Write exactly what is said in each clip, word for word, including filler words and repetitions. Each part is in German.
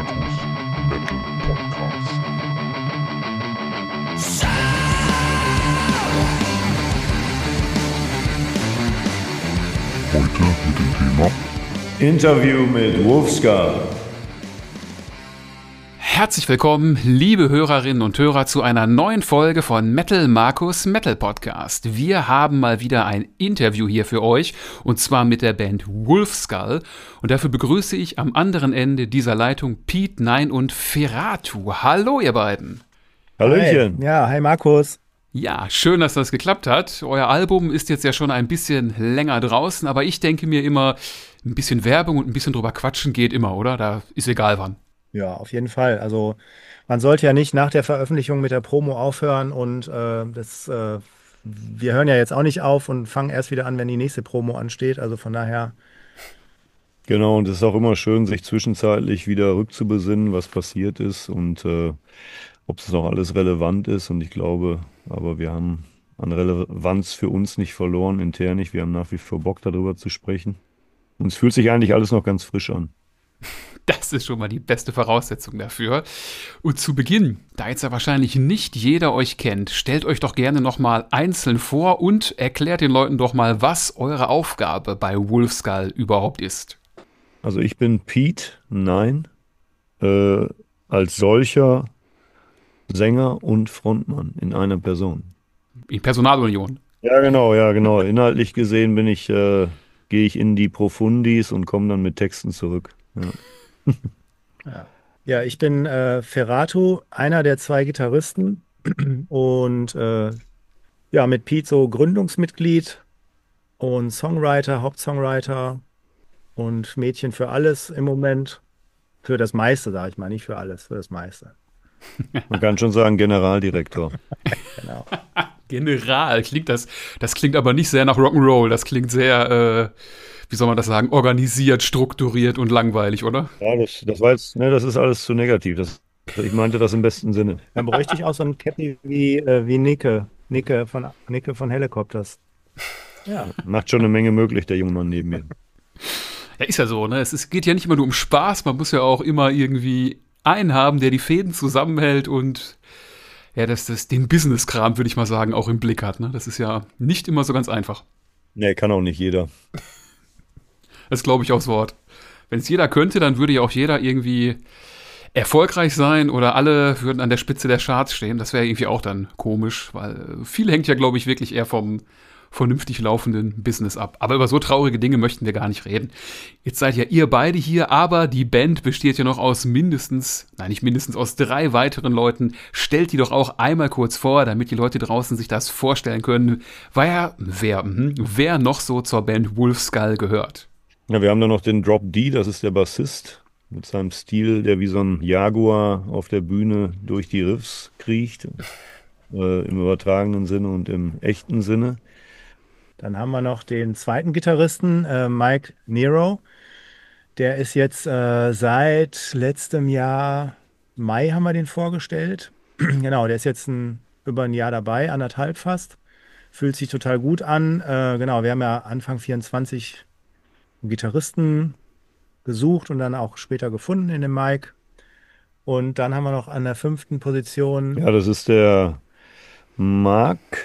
Markus Metal Podcast. Heute mit dem Thema Interview mit Wolfskull. Herzlich willkommen, liebe Hörerinnen und Hörer, zu einer neuen Folge von Metal Markus Metal Podcast. Wir haben mal wieder ein Interview hier für euch, und zwar mit der Band Wolfskull. Und dafür begrüße ich am anderen Ende dieser Leitung Pete, Nein und Ferratu. Hallo, ihr beiden. Hallöchen. Hi. Ja, hi Markus. Ja, schön, dass das geklappt hat. Euer Album ist jetzt ja schon ein bisschen länger draußen, aber ich denke mir immer, ein bisschen Werbung und ein bisschen drüber quatschen geht immer, oder? Da ist egal wann. Ja, auf jeden Fall. Also man sollte ja nicht nach der Veröffentlichung mit der Promo aufhören und äh, das, äh, wir hören ja jetzt auch nicht auf und fangen erst wieder an, wenn die nächste Promo ansteht. Also von daher. Genau, und es ist auch immer schön, sich zwischenzeitlich wieder rückzubesinnen, was passiert ist und äh, ob das noch alles relevant ist. Und ich glaube, aber wir haben an Relevanz für uns nicht verloren, intern nicht. Wir haben nach wie vor Bock, darüber zu sprechen. Und es fühlt sich eigentlich alles noch ganz frisch an. Das ist schon mal die beste Voraussetzung dafür. Und zu Beginn, da jetzt ja wahrscheinlich nicht jeder euch kennt, stellt euch doch gerne nochmal einzeln vor und erklärt den Leuten doch mal, was eure Aufgabe bei Wolfskull überhaupt ist. Also ich bin Pete, Nein, äh, als solcher Sänger und Frontmann in einer Person. In Personalunion. Ja, genau, ja, genau. Inhaltlich gesehen bin ich, äh, gehe ich in die Profundis und komme dann mit Texten zurück. Ja. Ja, ja ich bin äh, Ferratu, einer der zwei Gitarristen und äh, ja, mit Pete so Gründungsmitglied und Songwriter, Hauptsongwriter und Mädchen für alles im Moment. Für das meiste, sage ich mal, nicht für alles, für das meiste. Man kann schon sagen Generaldirektor. Genau. General, klingt das, das klingt aber nicht sehr nach Rock'n'Roll, das klingt sehr, äh, wie soll man das sagen, organisiert, strukturiert und langweilig, oder? Ja, das, das war jetzt, ne, das ist alles zu negativ. Das, ich meinte das im besten Sinne. Dann bräuchte ich auch so ein Cappy wie, äh, wie Nicke, Nicke von, Nicke von Helicopters. Ja. Macht schon eine Menge möglich, der junge Mann neben mir. Ja, ist ja so, ne? Es ist, geht ja nicht immer nur um Spaß, man muss ja auch immer irgendwie einen haben, der die Fäden zusammenhält und ja, dass das den Business-Kram, würde ich mal sagen, auch im Blick hat. Ne? Das ist ja nicht immer so ganz einfach. Nee, kann auch nicht jeder. Das glaube ich aufs Wort. Wenn es jeder könnte, dann würde ja auch jeder irgendwie erfolgreich sein oder alle würden an der Spitze der Charts stehen. Das wäre irgendwie auch dann komisch, weil viel hängt ja, glaube ich, wirklich eher vom vernünftig laufenden Business ab. Aber über so traurige Dinge möchten wir gar nicht reden. Jetzt seid ja ihr beide hier, aber die Band besteht ja noch aus mindestens, nein, nicht mindestens, aus drei weiteren Leuten. Stellt die doch auch einmal kurz vor, damit die Leute draußen sich das vorstellen können, wer, wer, mh, wer noch so zur Band Wolfskull gehört. Ja, wir haben da noch den Drop D, das ist der Bassist, mit seinem Stil, der wie so ein Jaguar auf der Bühne durch die Riffs kriecht, äh, im übertragenen Sinne und im echten Sinne. Dann haben wir noch den zweiten Gitarristen, äh, Mike Nero. Der ist jetzt äh, seit letztem Jahr, Mai haben wir den vorgestellt. Genau, der ist jetzt ein, über ein Jahr dabei, anderthalb fast. Fühlt sich total gut an. Äh, genau, wir haben ja Anfang vierundzwanzig einen Gitarristen gesucht und dann auch später gefunden in dem Mike. Und dann haben wir noch an der fünften Position Ja, das ist der Mark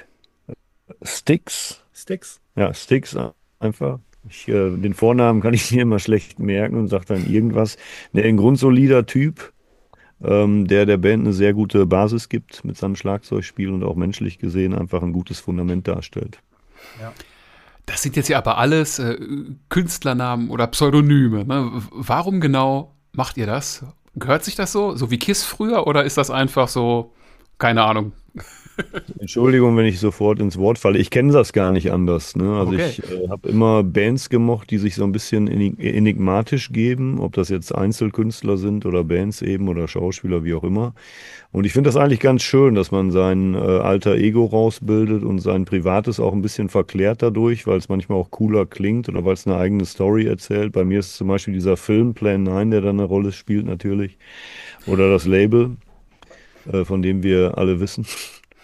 Stix. Sticks. Ja, Stix einfach. Ich, äh, den Vornamen kann ich mir immer schlecht merken und sage dann irgendwas. Ne, ein grundsolider Typ, ähm, der der Band eine sehr gute Basis gibt mit seinem Schlagzeugspiel und auch menschlich gesehen einfach ein gutes Fundament darstellt. Ja. Das sind jetzt ja aber alles äh, Künstlernamen oder Pseudonyme. Ne? Warum genau macht ihr das? Gehört sich das so? So wie Kiss früher? Oder ist das einfach so, keine Ahnung? Entschuldigung, wenn ich sofort ins Wort falle. Ich kenne das gar nicht anders. Ne? Also Okay. ich äh, habe immer Bands gemocht, die sich so ein bisschen enig- enigmatisch geben, ob das jetzt Einzelkünstler sind oder Bands eben oder Schauspieler, wie auch immer. Und ich finde das eigentlich ganz schön, dass man sein äh, alter Ego rausbildet und sein Privates auch ein bisschen verklärt dadurch, weil es manchmal auch cooler klingt oder weil es eine eigene Story erzählt. Bei mir ist zum Beispiel dieser Film Plan neun, der da eine Rolle spielt natürlich. Oder das Label, äh, von dem wir alle wissen.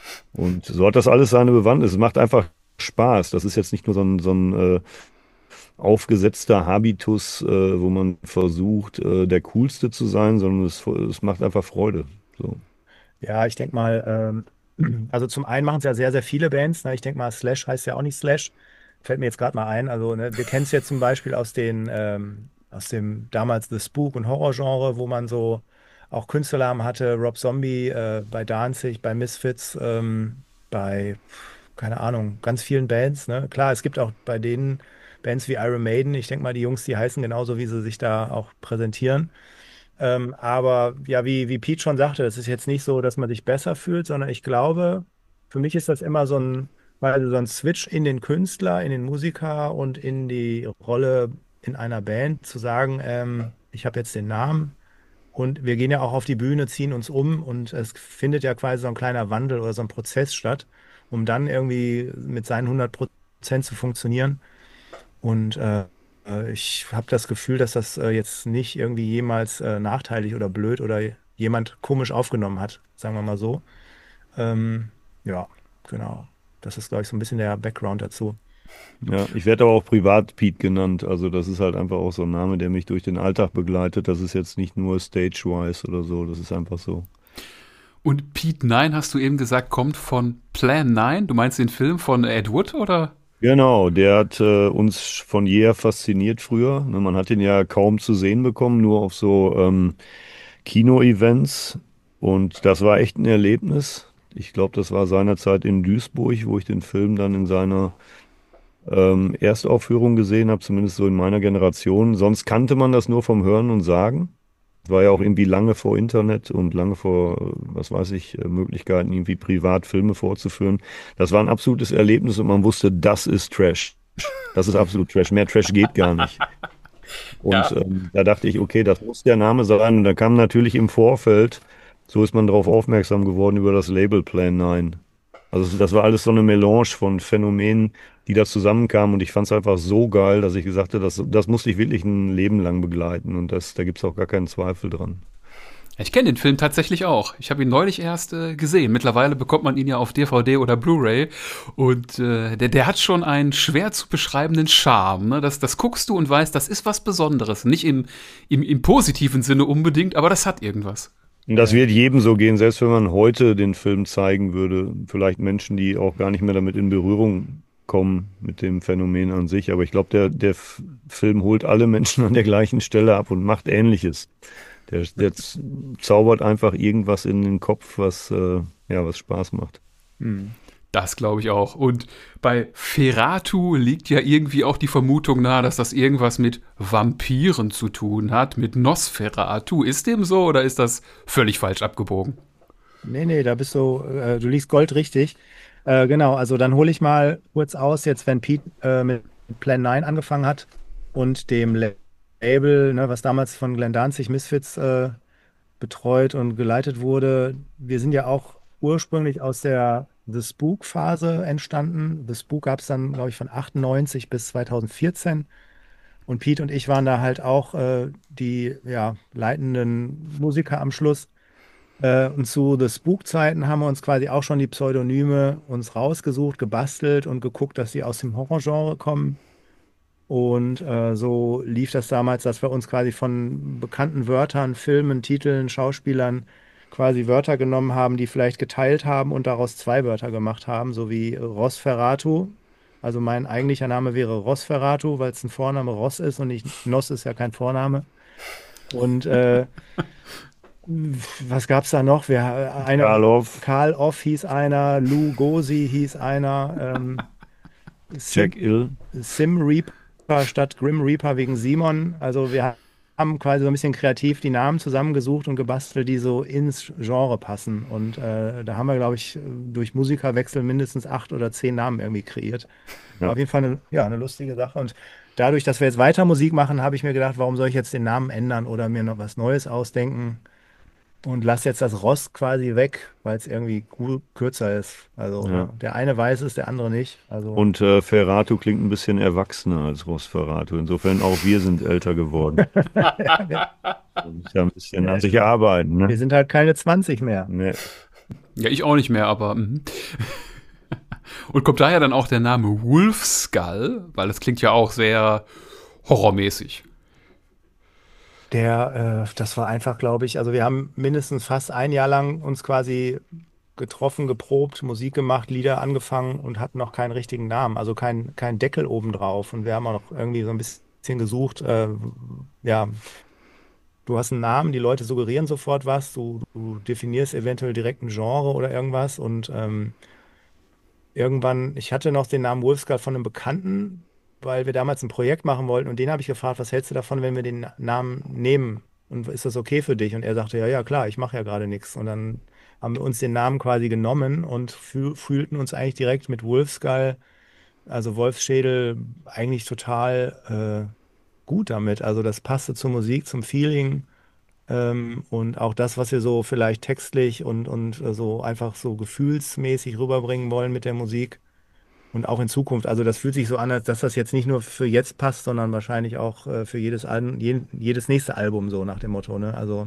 Und so hat das alles seine Bewandtnis. Es macht einfach Spaß. Das ist jetzt nicht nur so ein, so ein äh, aufgesetzter Habitus, äh, wo man versucht, äh, der Coolste zu sein, sondern es, es macht einfach Freude. So. Ja, ich denke mal, ähm, also zum einen machen es ja sehr, sehr viele Bands. Ne? Ich denke mal, Slash heißt ja auch nicht Slash. Fällt mir jetzt gerade mal ein. Also, ne, wir kennen es jetzt zum Beispiel aus den, ähm, aus dem damals The Spook- und Horror-Genre, wo man so auch Künstlernamen hatte. Rob Zombie, äh, bei Danzig, bei Misfits, ähm, bei, keine Ahnung, ganz vielen Bands. Ne? Klar, es gibt auch bei denen Bands wie Iron Maiden. Ich denke mal, die Jungs, die heißen genauso, wie sie sich da auch präsentieren. Ähm, aber ja, wie, wie Pete schon sagte, es ist jetzt nicht so, dass man sich besser fühlt, sondern ich glaube, für mich ist das immer so ein, also so ein Switch in den Künstler, in den Musiker und in die Rolle in einer Band, zu sagen, ähm, ich habe jetzt den Namen und wir gehen ja auch auf die Bühne, ziehen uns um und es findet ja quasi so ein kleiner Wandel oder so ein Prozess statt, um dann irgendwie mit seinen hundert Prozent zu funktionieren. Und äh, äh, ich habe das Gefühl, dass das äh, jetzt nicht irgendwie jemals äh, nachteilig oder blöd oder jemand komisch aufgenommen hat, sagen wir mal so. Ähm, ja, genau. Das ist, glaube ich, so ein bisschen der Background dazu. Ja, ich werde aber auch privat Pete genannt. Also das ist halt einfach auch so ein Name, der mich durch den Alltag begleitet. Das ist jetzt nicht nur stage-wise oder so. Das ist einfach so. Und Pete Nine, hast du eben gesagt, kommt von Plan Nine? Du meinst den Film von Ed Wood, oder? Genau, der hat äh, uns von jeher fasziniert früher. Ne, man hat ihn ja kaum zu sehen bekommen, nur auf so ähm, Kino-Events. Und das war echt ein Erlebnis. Ich glaube, das war seinerzeit in Duisburg, wo ich den Film dann in seiner ähm, Erstaufführung gesehen habe, zumindest so in meiner Generation. Sonst kannte man das nur vom Hören und Sagen. War ja auch irgendwie lange vor Internet und lange vor, äh, was weiß ich, äh, Möglichkeiten, irgendwie privat Filme vorzuführen. Das war ein absolutes Erlebnis und man wusste, das ist Trash. Das ist absolut Trash. Mehr Trash geht gar nicht. Und Ja. ähm, da dachte ich, okay, das muss der Name sein. Und da kam natürlich im Vorfeld, so ist man darauf aufmerksam geworden über das Label Plan neun. Also das war alles so eine Melange von Phänomenen, die da zusammenkamen. Und ich fand es einfach so geil, dass ich gesagt habe, das, das musste ich wirklich ein Leben lang begleiten. Und das, da gibt es auch gar keinen Zweifel dran. Ich kenne den Film tatsächlich auch. Ich habe ihn neulich erst äh, gesehen. Mittlerweile bekommt man ihn ja auf D V D oder Blu-ray. Und äh, der, der hat schon einen schwer zu beschreibenden Charme. Ne? Das, das guckst du und weißt, das ist was Besonderes. Nicht im, im, im positiven Sinne unbedingt, aber das hat irgendwas. Und das wird jedem so gehen, selbst wenn man heute den Film zeigen würde. Vielleicht Menschen, die auch gar nicht mehr damit in Berührung kommen, mit dem Phänomen an sich. Aber ich glaube, der, der F- Film holt alle Menschen an der gleichen Stelle ab und macht Ähnliches. Der, der z- zaubert einfach irgendwas in den Kopf, was, äh, ja, was Spaß macht. Hm. Das glaube ich auch. Und bei Ferratu liegt ja irgendwie auch die Vermutung nahe, dass das irgendwas mit Vampiren zu tun hat, mit Nosferatu. Ist dem so oder ist das völlig falsch abgebogen? Nee, nee, da bist du, äh, du liegst goldrichtig. Äh, genau, also dann hole ich mal kurz aus, jetzt wenn Pete äh, mit Plan neun angefangen hat und dem La- Label, ne, was damals von Glenn Danzig Misfits äh, betreut und geleitet wurde. Wir sind ja auch ursprünglich aus der The Spook-Phase entstanden. The Spook gab es dann, glaube ich, von achtundneunzig bis zweitausendvierzehn. Und Pete und ich waren da halt auch äh, die ja, leitenden Musiker am Schluss. Äh, und zu The Spook-Zeiten haben wir uns quasi auch schon die Pseudonyme uns rausgesucht, gebastelt und geguckt, dass sie aus dem Horrorgenre kommen. Und äh, so lief das damals, dass wir uns quasi von bekannten Wörtern, Filmen, Titeln, Schauspielern quasi Wörter genommen haben, die vielleicht geteilt haben und daraus zwei Wörter gemacht haben, so wie Rosferatu. Also mein eigentlicher Name wäre Rosferatu, weil es ein Vorname Ross ist und nicht Nos ist ja kein Vorname. Und äh, was gab es da noch? Wir, einer, Karloff, Karl Off hieß einer, Lou Gosi hieß einer, ähm, Sim, Jack Ill. Sim Reaper statt Grim Reaper wegen Simon. Also wir haben quasi so ein bisschen kreativ die Namen zusammengesucht und gebastelt, die so ins Genre passen. Und äh, da haben wir, glaube ich, durch Musikerwechsel mindestens acht oder zehn Namen irgendwie kreiert. War Ja. auf jeden Fall eine, ja, eine lustige Sache. Und dadurch, dass wir jetzt weiter Musik machen, habe ich mir gedacht, warum soll ich jetzt den Namen ändern oder mir noch was Neues ausdenken? Und lass jetzt das Ross quasi weg, weil es irgendwie cool, kürzer ist. Also Ja. der eine weiß es, der andere nicht. Also Und äh, Ferratu klingt ein bisschen erwachsener als Rosferratu. Insofern auch wir sind älter geworden. Man muss ja ein bisschen an sich arbeiten, wir ne? sind halt keine zwanzig mehr. Nee. Ja, ich auch nicht mehr, aber. Mhm. Und kommt daher dann auch der Name Wolfskull, weil es klingt ja auch sehr horrormäßig. Der, äh, das war einfach, glaube ich, also wir haben mindestens fast ein Jahr lang uns quasi getroffen, geprobt, Musik gemacht, Lieder angefangen und hatten noch keinen richtigen Namen, also keinen kein Deckel oben drauf. Und wir haben auch noch irgendwie so ein bisschen gesucht, äh, ja, du hast einen Namen, die Leute suggerieren sofort was, du, du definierst eventuell direkt ein Genre oder irgendwas und ähm, irgendwann, ich hatte noch den Namen Wolfsguard von einem Bekannten, weil wir damals ein Projekt machen wollten und den habe ich gefragt, was hältst du davon, wenn wir den Namen nehmen? Und ist das okay für dich? Und er sagte, ja, ja, klar, ich mache ja gerade nichts. Und dann haben wir uns den Namen quasi genommen und fühl fühlten uns eigentlich direkt mit Wolfskull, also Wolfsschädel, eigentlich total äh, gut damit. Also das passte zur Musik, zum Feeling. Ähm, und auch das, was wir so vielleicht textlich und, und äh, so einfach so gefühlsmäßig rüberbringen wollen mit der Musik. Und auch in Zukunft. Also das fühlt sich so an, als dass das jetzt nicht nur für jetzt passt, sondern wahrscheinlich auch äh, für jedes Album, je, jedes nächste Album so nach dem Motto, ne? Also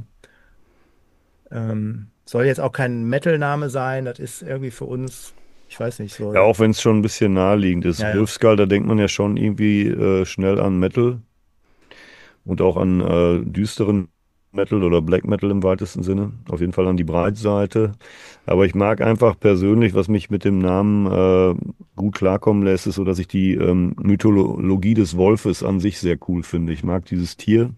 ähm, soll jetzt auch kein Metal-Name sein. Das ist irgendwie für uns, ich weiß nicht, so. Ja, auch wenn es schon ein bisschen naheliegend ist. Ja, ja. Wolfskull, da denkt man ja schon irgendwie äh, schnell an Metal und auch an äh, düsteren Metal oder Black Metal im weitesten Sinne. Auf jeden Fall an die Breitseite. Aber ich mag einfach persönlich, was mich mit dem Namen äh, gut klarkommen lässt, ist so, dass ich die ähm, Mythologie des Wolfes an sich sehr cool finde. Ich mag dieses Tier.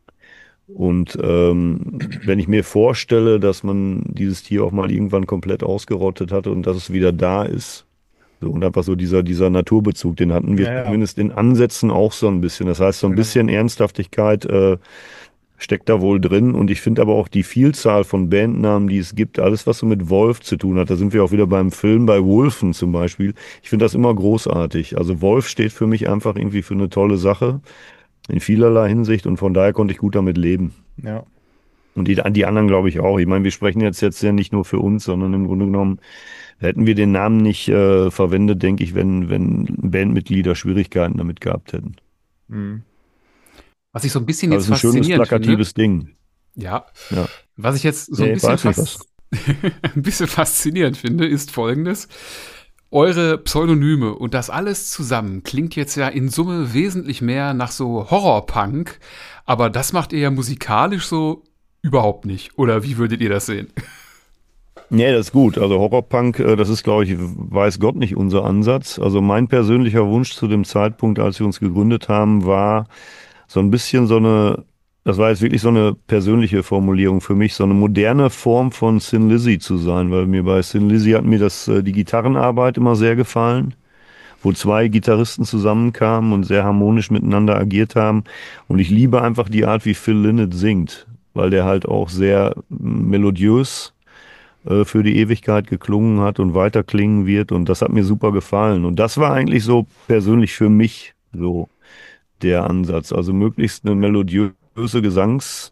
Und ähm, wenn ich mir vorstelle, dass man dieses Tier auch mal irgendwann komplett ausgerottet hatte und dass es wieder da ist, so, und einfach so dieser, dieser Naturbezug, den hatten wir Ja, ja, zumindest in Ansätzen auch so ein bisschen. Das heißt, so ein genau. bisschen Ernsthaftigkeit äh, steckt da wohl drin. Und ich finde aber auch die Vielzahl von Bandnamen, die es gibt, alles, was so mit Wolf zu tun hat, da sind wir auch wieder beim Film bei Wolfen zum Beispiel. Ich finde das immer großartig. Also Wolf steht für mich einfach irgendwie für eine tolle Sache in vielerlei Hinsicht und von daher konnte ich gut damit leben. Ja. Und die, die anderen glaube ich auch. Ich meine, wir sprechen jetzt jetzt ja nicht nur für uns, sondern im Grunde genommen hätten wir den Namen nicht äh, verwendet, denke ich, wenn, wenn Bandmitglieder Schwierigkeiten damit gehabt hätten. Mhm. Was ich so ein bisschen Aber jetzt es ist ein schönes, faszinierend finde, plakatives Ding. ja, Ja. was ich jetzt so ein Nee, bisschen weiß nicht was. fast ein bisschen faszinierend finde, ist folgendes. Eure Pseudonyme und das alles zusammen klingt jetzt ja in Summe wesentlich mehr nach so Horrorpunk, aber das macht ihr ja musikalisch so überhaupt nicht. Oder wie würdet ihr das sehen? Nee, das ist gut. Also Horrorpunk, äh, das ist, glaube ich, weiß Gott nicht unser Ansatz. Also mein persönlicher Wunsch zu dem Zeitpunkt, als wir uns gegründet haben, war so ein bisschen so eine, das war jetzt wirklich so eine persönliche Formulierung für mich, so eine moderne Form von Thin Lizzy zu sein, weil mir bei Thin Lizzy hat mir das, äh, die Gitarrenarbeit immer sehr gefallen, wo zwei Gitarristen zusammenkamen und sehr harmonisch miteinander agiert haben. Und ich liebe einfach die Art, wie Phil Lynott singt, weil der halt auch sehr melodiös äh, für die Ewigkeit geklungen hat und weiter klingen wird. Und das hat mir super gefallen. Und das war eigentlich so persönlich für mich so der Ansatz. Also möglichst eine melodiöse Gesangs,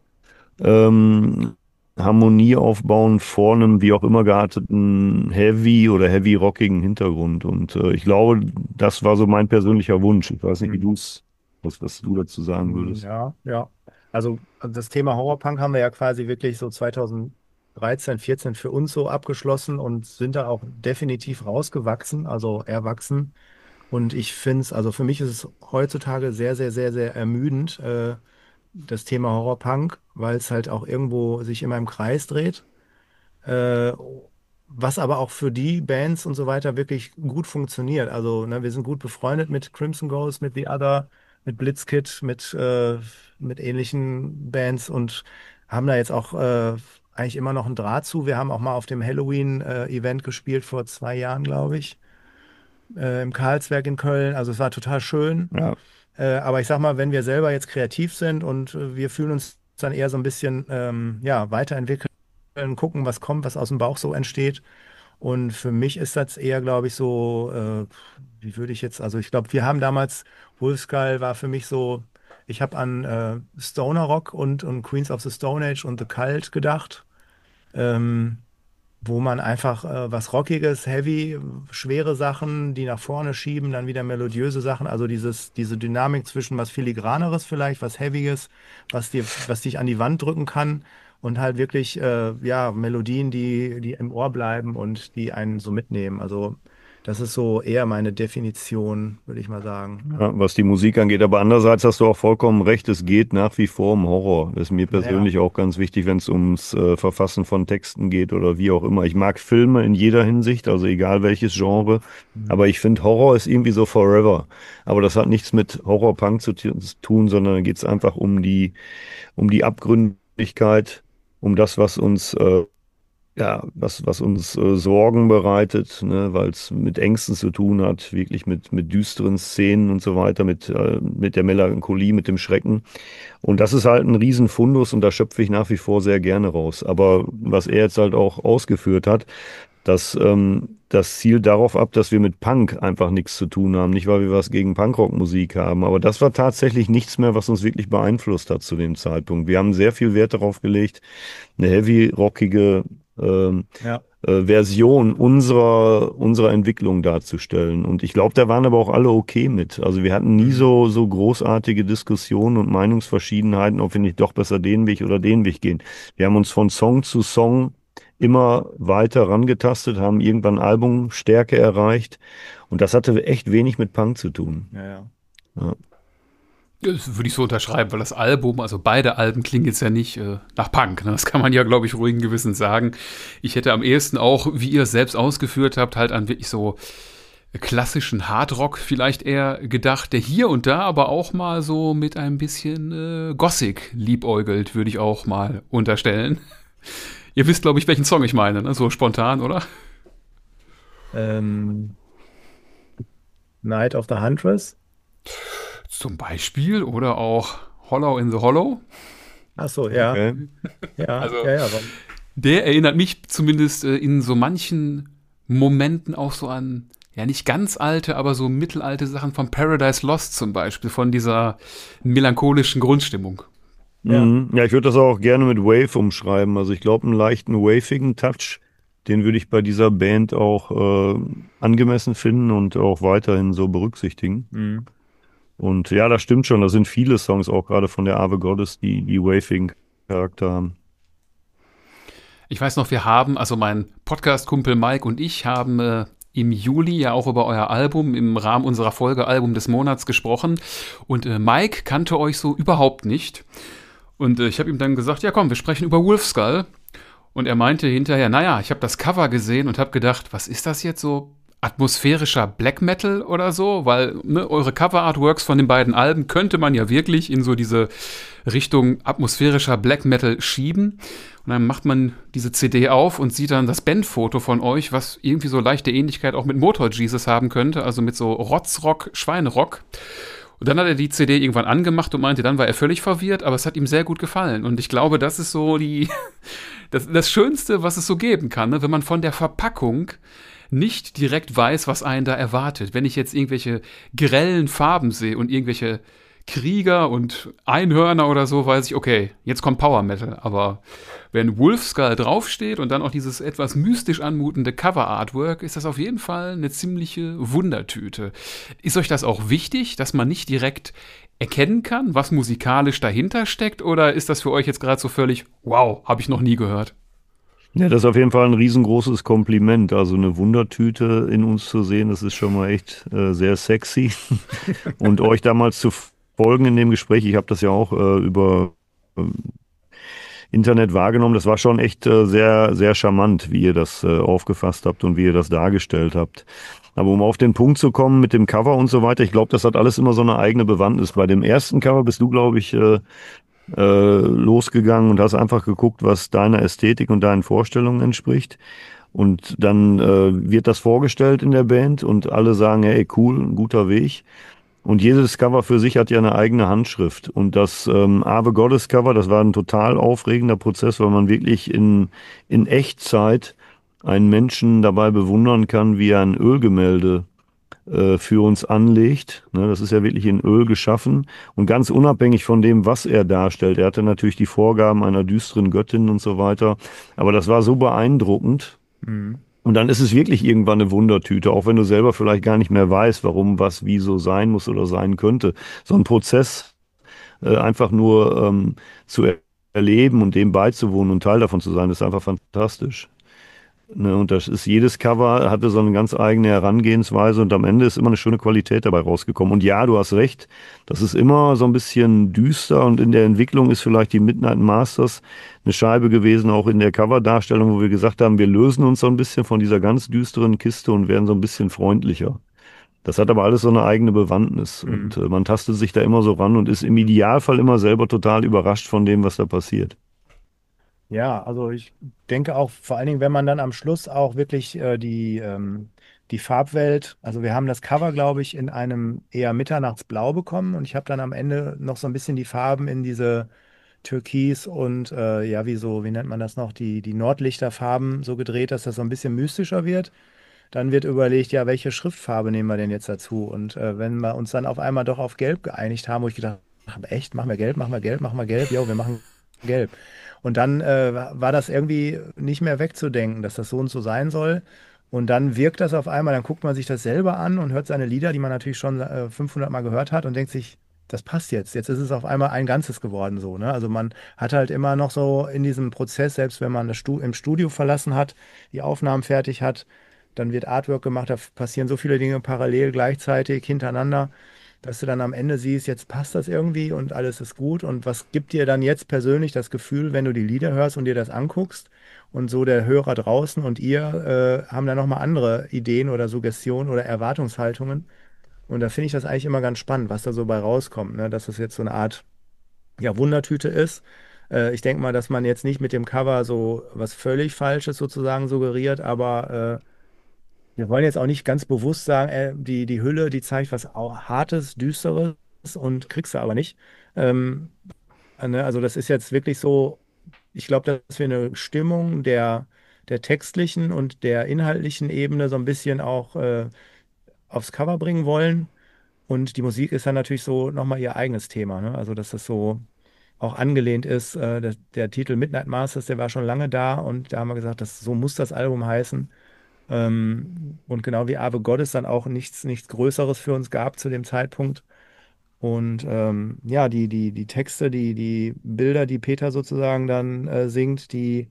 ähm, Harmonie aufbauen vor einem wie auch immer gearteten Heavy oder Heavy rockigen Hintergrund. Und äh, ich glaube, das war so mein persönlicher Wunsch. Ich weiß nicht, wie Mhm. du es, was, was du dazu sagen Mhm, würdest. ja, ja. Also also das Thema Horrorpunk haben wir ja quasi wirklich so zweitausenddreizehn, vierzehn für uns so abgeschlossen und sind da auch definitiv rausgewachsen, also erwachsen. Und ich finde es, also für mich ist es heutzutage sehr, sehr, sehr, sehr ermüdend, äh, das Thema Horrorpunk, weil es halt auch irgendwo sich immer im Kreis dreht. Äh, Was aber auch für die Bands und so weiter wirklich gut funktioniert. Also, ne, wir sind gut befreundet mit Crimson Ghost, mit The Other, mit Blitzkid, mit, äh, mit ähnlichen Bands und haben da jetzt auch äh, eigentlich immer noch einen Draht zu. Wir haben auch mal auf dem Halloween-Event gespielt vor zwei Jahren, glaube ich, äh, im Karlsberg in Köln. Also es war total schön. Ja, Äh, aber ich sag mal, wenn wir selber jetzt kreativ sind und äh, wir fühlen uns dann eher so ein bisschen ähm, ja, weiterentwickeln, gucken, was kommt, was aus dem Bauch so entsteht. Und für mich ist das eher, glaube ich, so, äh, wie würde ich jetzt, also ich glaube, wir haben damals, Wolfskull war für mich so, ich habe an äh, Stoner Rock und, und Queens of the Stone Age und The Cult gedacht. Ähm, Wo man einfach äh, was Rockiges, Heavy, schwere Sachen, die nach vorne schieben, dann wieder melodiöse Sachen, also dieses, diese Dynamik zwischen was Filigraneres vielleicht, was Heavyes, was dir, was dich an die Wand drücken kann und halt wirklich, äh, ja, Melodien, die, die im Ohr bleiben und die einen so mitnehmen. Also Das ist so eher meine Definition, würde ich mal sagen. Ja, was die Musik angeht. Aber andererseits hast du auch vollkommen recht, es geht nach wie vor um Horror. Das ist mir Ja, persönlich auch ganz wichtig, wenn es ums äh, Verfassen von Texten geht oder wie auch immer. Ich mag Filme in jeder Hinsicht, also egal welches Genre. mhm. Aber ich finde, Horror ist irgendwie so forever. Aber das hat nichts mit Horrorpunk zu tu- zu tun, sondern da geht es einfach um die, um die Abgründigkeit, um das, was uns äh, ja, was, was uns äh, Sorgen bereitet, ne, weil es mit Ängsten zu tun hat, wirklich mit, mit düsteren Szenen und so weiter, mit, äh, mit der Melancholie, mit dem Schrecken. Und das ist halt ein Riesenfundus und da schöpfe ich nach wie vor sehr gerne raus. Aber was er jetzt halt auch ausgeführt hat, dass ähm, das zielt darauf ab, dass wir mit Punk einfach nichts zu tun haben. Nicht, weil wir was gegen Punkrock-Musik haben, aber das war tatsächlich nichts mehr, was uns wirklich beeinflusst hat zu dem Zeitpunkt. Wir haben sehr viel Wert darauf gelegt, eine heavy-rockige ähm, Ja. äh, Version unserer, unserer Entwicklung darzustellen. Und ich glaube, da waren aber auch alle okay mit. Also wir hatten nie Mhm. so, so großartige Diskussionen und Meinungsverschiedenheiten, ob wir nicht doch besser den Weg oder den Weg gehen. Wir haben uns von Song zu Song immer weiter rangetastet, haben irgendwann Albumstärke erreicht. Und das hatte echt wenig mit Punk zu tun. Ja, ja. Ja. Das würde ich so unterschreiben, weil das Album, also beide Alben klingen jetzt ja nicht äh, nach Punk. Ne? Das kann man ja, glaube ich, ruhigen Gewissens sagen. Ich hätte am ehesten auch, wie ihr es selbst ausgeführt habt, halt an wirklich so klassischen Hardrock vielleicht eher gedacht, der hier und da aber auch mal so mit ein bisschen äh, Gothic liebäugelt, würde ich auch mal unterstellen. Ihr wisst, glaube ich, welchen Song ich meine, ne? So spontan, oder? Ähm, Night of the Huntress. Zum Beispiel. Oder auch Hollow in the Hollow. Ach so, ja, Okay. ja, Also ja, ja. aber- der erinnert mich zumindest äh, in so manchen Momenten auch so an, ja nicht ganz alte, aber so mittelalte Sachen von Paradise Lost zum Beispiel, von dieser melancholischen Grundstimmung. Ja. Mhm. Ja, ich würde das auch gerne mit Wave umschreiben. Also ich glaube, einen leichten wavigen Touch, den würde ich bei dieser Band auch äh, angemessen finden und auch weiterhin so berücksichtigen. Mhm. Und ja, das stimmt schon. Da sind viele Songs auch gerade von der Ave Gottes, die die wavigen Charakter haben. Ich weiß noch, wir haben, also mein Podcast-Kumpel Mike und ich haben äh, im Juli ja auch über euer Album im Rahmen unserer Folge Album des Monats gesprochen. Und äh, Mike kannte euch so überhaupt nicht. Und äh, ich habe ihm dann gesagt, ja komm, wir sprechen über Wolfskull. Und er meinte hinterher, naja, ich habe das Cover gesehen und habe gedacht, was ist das jetzt so? Atmosphärischer Black Metal oder so? Weil ne, eure Cover-Artworks von den beiden Alben könnte man ja wirklich in so diese Richtung atmosphärischer Black Metal schieben. Und dann macht man diese C D auf und sieht dann das Bandfoto von euch, was irgendwie so leichte Ähnlichkeit auch mit Motor Jesus haben könnte, also mit so Rotzrock, Schweinerock. Und dann hat er die C D irgendwann angemacht und meinte, dann war er völlig verwirrt, aber es hat ihm sehr gut gefallen. Und ich glaube, das ist so die, das, das Schönste, was es so geben kann, ne? Wenn man von der Verpackung nicht direkt weiß, was einen da erwartet. Wenn ich jetzt irgendwelche grellen Farben sehe und irgendwelche Krieger und Einhörner oder so, weiß ich, okay, jetzt kommt Power Metal. Aber wenn Wolfskull draufsteht und dann auch dieses etwas mystisch anmutende Cover-Artwork, ist das auf jeden Fall eine ziemliche Wundertüte. Ist euch das auch wichtig, dass man nicht direkt erkennen kann, was musikalisch dahinter steckt? Oder ist das für euch jetzt gerade so völlig, wow, habe ich noch nie gehört? Ja, das ist auf jeden Fall ein riesengroßes Kompliment. Also eine Wundertüte in uns zu sehen, das ist schon mal echt äh, sehr sexy. Und euch damals zu folgen in dem Gespräch, ich habe das ja auch äh, über ähm, Internet wahrgenommen, das war schon echt äh, sehr, sehr charmant, wie ihr das äh, aufgefasst habt und wie ihr das dargestellt habt. Aber um auf den Punkt zu kommen mit dem Cover und so weiter, ich glaube, das hat alles immer so eine eigene Bewandtnis. Bei dem ersten Cover bist du, glaube ich, äh, äh, losgegangen und hast einfach geguckt, was deiner Ästhetik und deinen Vorstellungen entspricht. Und dann äh, wird das vorgestellt in der Band und alle sagen, hey, cool, ein guter Weg. Und jedes Cover für sich hat ja eine eigene Handschrift. Und das ähm, Ave Gottes Cover, das war ein total aufregender Prozess, weil man wirklich in, in Echtzeit einen Menschen dabei bewundern kann, wie er ein Ölgemälde äh, für uns anlegt. Ne, das ist ja wirklich in Öl geschaffen und ganz unabhängig von dem, was er darstellt. Er hatte natürlich die Vorgaben einer düsteren Göttin und so weiter, aber das war so beeindruckend. Mhm. Und dann ist es wirklich irgendwann eine Wundertüte, auch wenn du selber vielleicht gar nicht mehr weißt, warum was wie so sein muss oder sein könnte. So ein Prozess äh, einfach nur ähm, zu er erleben und dem beizuwohnen und Teil davon zu sein, ist einfach fantastisch. Ne, und das ist jedes Cover hatte so eine ganz eigene Herangehensweise und am Ende ist immer eine schöne Qualität dabei rausgekommen. Und ja, du hast recht, das ist immer so ein bisschen düster und in der Entwicklung ist vielleicht die Midnight Masters eine Scheibe gewesen, auch in der Coverdarstellung, wo wir gesagt haben, wir lösen uns so ein bisschen von dieser ganz düsteren Kiste und werden so ein bisschen freundlicher. Das hat aber alles so eine eigene Bewandtnis Mhm. und äh, man tastet sich da immer so ran und ist im Idealfall immer selber total überrascht von dem, was da passiert. Ja, also ich denke auch, vor allen Dingen, wenn man dann am Schluss auch wirklich äh, die, ähm, die Farbwelt, also wir haben das Cover, glaube ich, in einem eher Mitternachtsblau bekommen und ich habe dann am Ende noch so ein bisschen die Farben in diese Türkis und äh, ja, wie so, wie nennt man das noch, die, die Nordlichterfarben so gedreht, dass das so ein bisschen mystischer wird. Dann wird überlegt, ja, welche Schriftfarbe nehmen wir denn jetzt dazu? Und äh, wenn wir uns dann auf einmal doch auf Gelb geeinigt haben, wo ich gedacht habe, echt, machen wir Gelb, machen wir Gelb, machen wir Gelb, jo, wir machen Gelb. Und dann äh, war das irgendwie nicht mehr wegzudenken, dass das so und so sein soll. Und dann wirkt das auf einmal, dann guckt man sich das selber an und hört seine Lieder, die man natürlich schon äh, fünfhundert Mal gehört hat und denkt sich, das passt jetzt. Jetzt ist es auf einmal ein Ganzes geworden so, ne? Also man hat halt immer noch so in diesem Prozess, selbst wenn man das Stu im Studio verlassen hat, die Aufnahmen fertig hat, dann wird Artwork gemacht, da passieren so viele Dinge parallel, gleichzeitig, hintereinander, dass du dann am Ende siehst, jetzt passt das irgendwie und alles ist gut. Und was gibt dir dann jetzt persönlich das Gefühl, wenn du die Lieder hörst und dir das anguckst? Und so der Hörer draußen und ihr äh, haben dann nochmal andere Ideen oder Suggestionen oder Erwartungshaltungen. Und da finde ich das eigentlich immer ganz spannend, was da so bei rauskommt, ne? Dass das jetzt so eine Art, ja, Wundertüte ist. Äh, ich denke mal, dass man jetzt nicht mit dem Cover so was völlig Falsches sozusagen suggeriert, aber äh, wir wollen jetzt auch nicht ganz bewusst sagen, äh, die, die Hülle, die zeigt was auch Hartes, Düsteres und kriegst du aber nicht. Ähm, äh, ne, also das ist jetzt wirklich so, ich glaube, dass wir eine Stimmung der, der textlichen und der inhaltlichen Ebene so ein bisschen auch äh, aufs Cover bringen wollen. Und die Musik ist dann natürlich so nochmal ihr eigenes Thema. Ne? Also dass das so auch angelehnt ist. Äh, der, der Titel Midnight Masters, der war schon lange da und da haben wir gesagt, das, so muss das Album heißen. Ähm, und genau wie Ave Gottes dann auch nichts, nichts Größeres für uns gab zu dem Zeitpunkt. Und ähm, ja, die, die, die Texte, die, die Bilder, die Peter sozusagen dann äh, singt, die,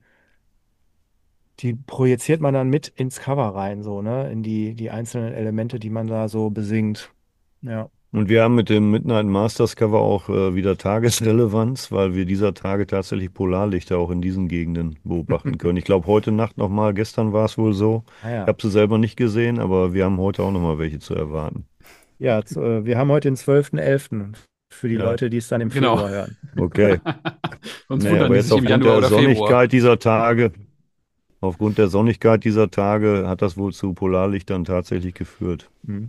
die projiziert man dann mit ins Cover rein, so, ne? In die, die einzelnen Elemente, die man da so besingt. Ja. Und wir haben mit dem Midnight Masters Cover auch äh, wieder Tagesrelevanz, weil wir dieser Tage tatsächlich Polarlichter auch in diesen Gegenden beobachten können. Ich glaube, heute Nacht nochmal, gestern war es wohl so. Ah Ich ja. habe sie selber nicht gesehen, aber wir haben heute auch nochmal welche zu erwarten. Ja, zu, äh, wir haben heute den zwölften elften für die Ja, Leute, die es dann im Genau. Februar hören. okay. Sonst Nee, wundern aber die jetzt sich im aufgrund Januar der oder Februar. Sonnigkeit dieser Tage, aufgrund der Sonnigkeit dieser Tage hat das wohl zu Polarlichtern tatsächlich geführt. Mhm.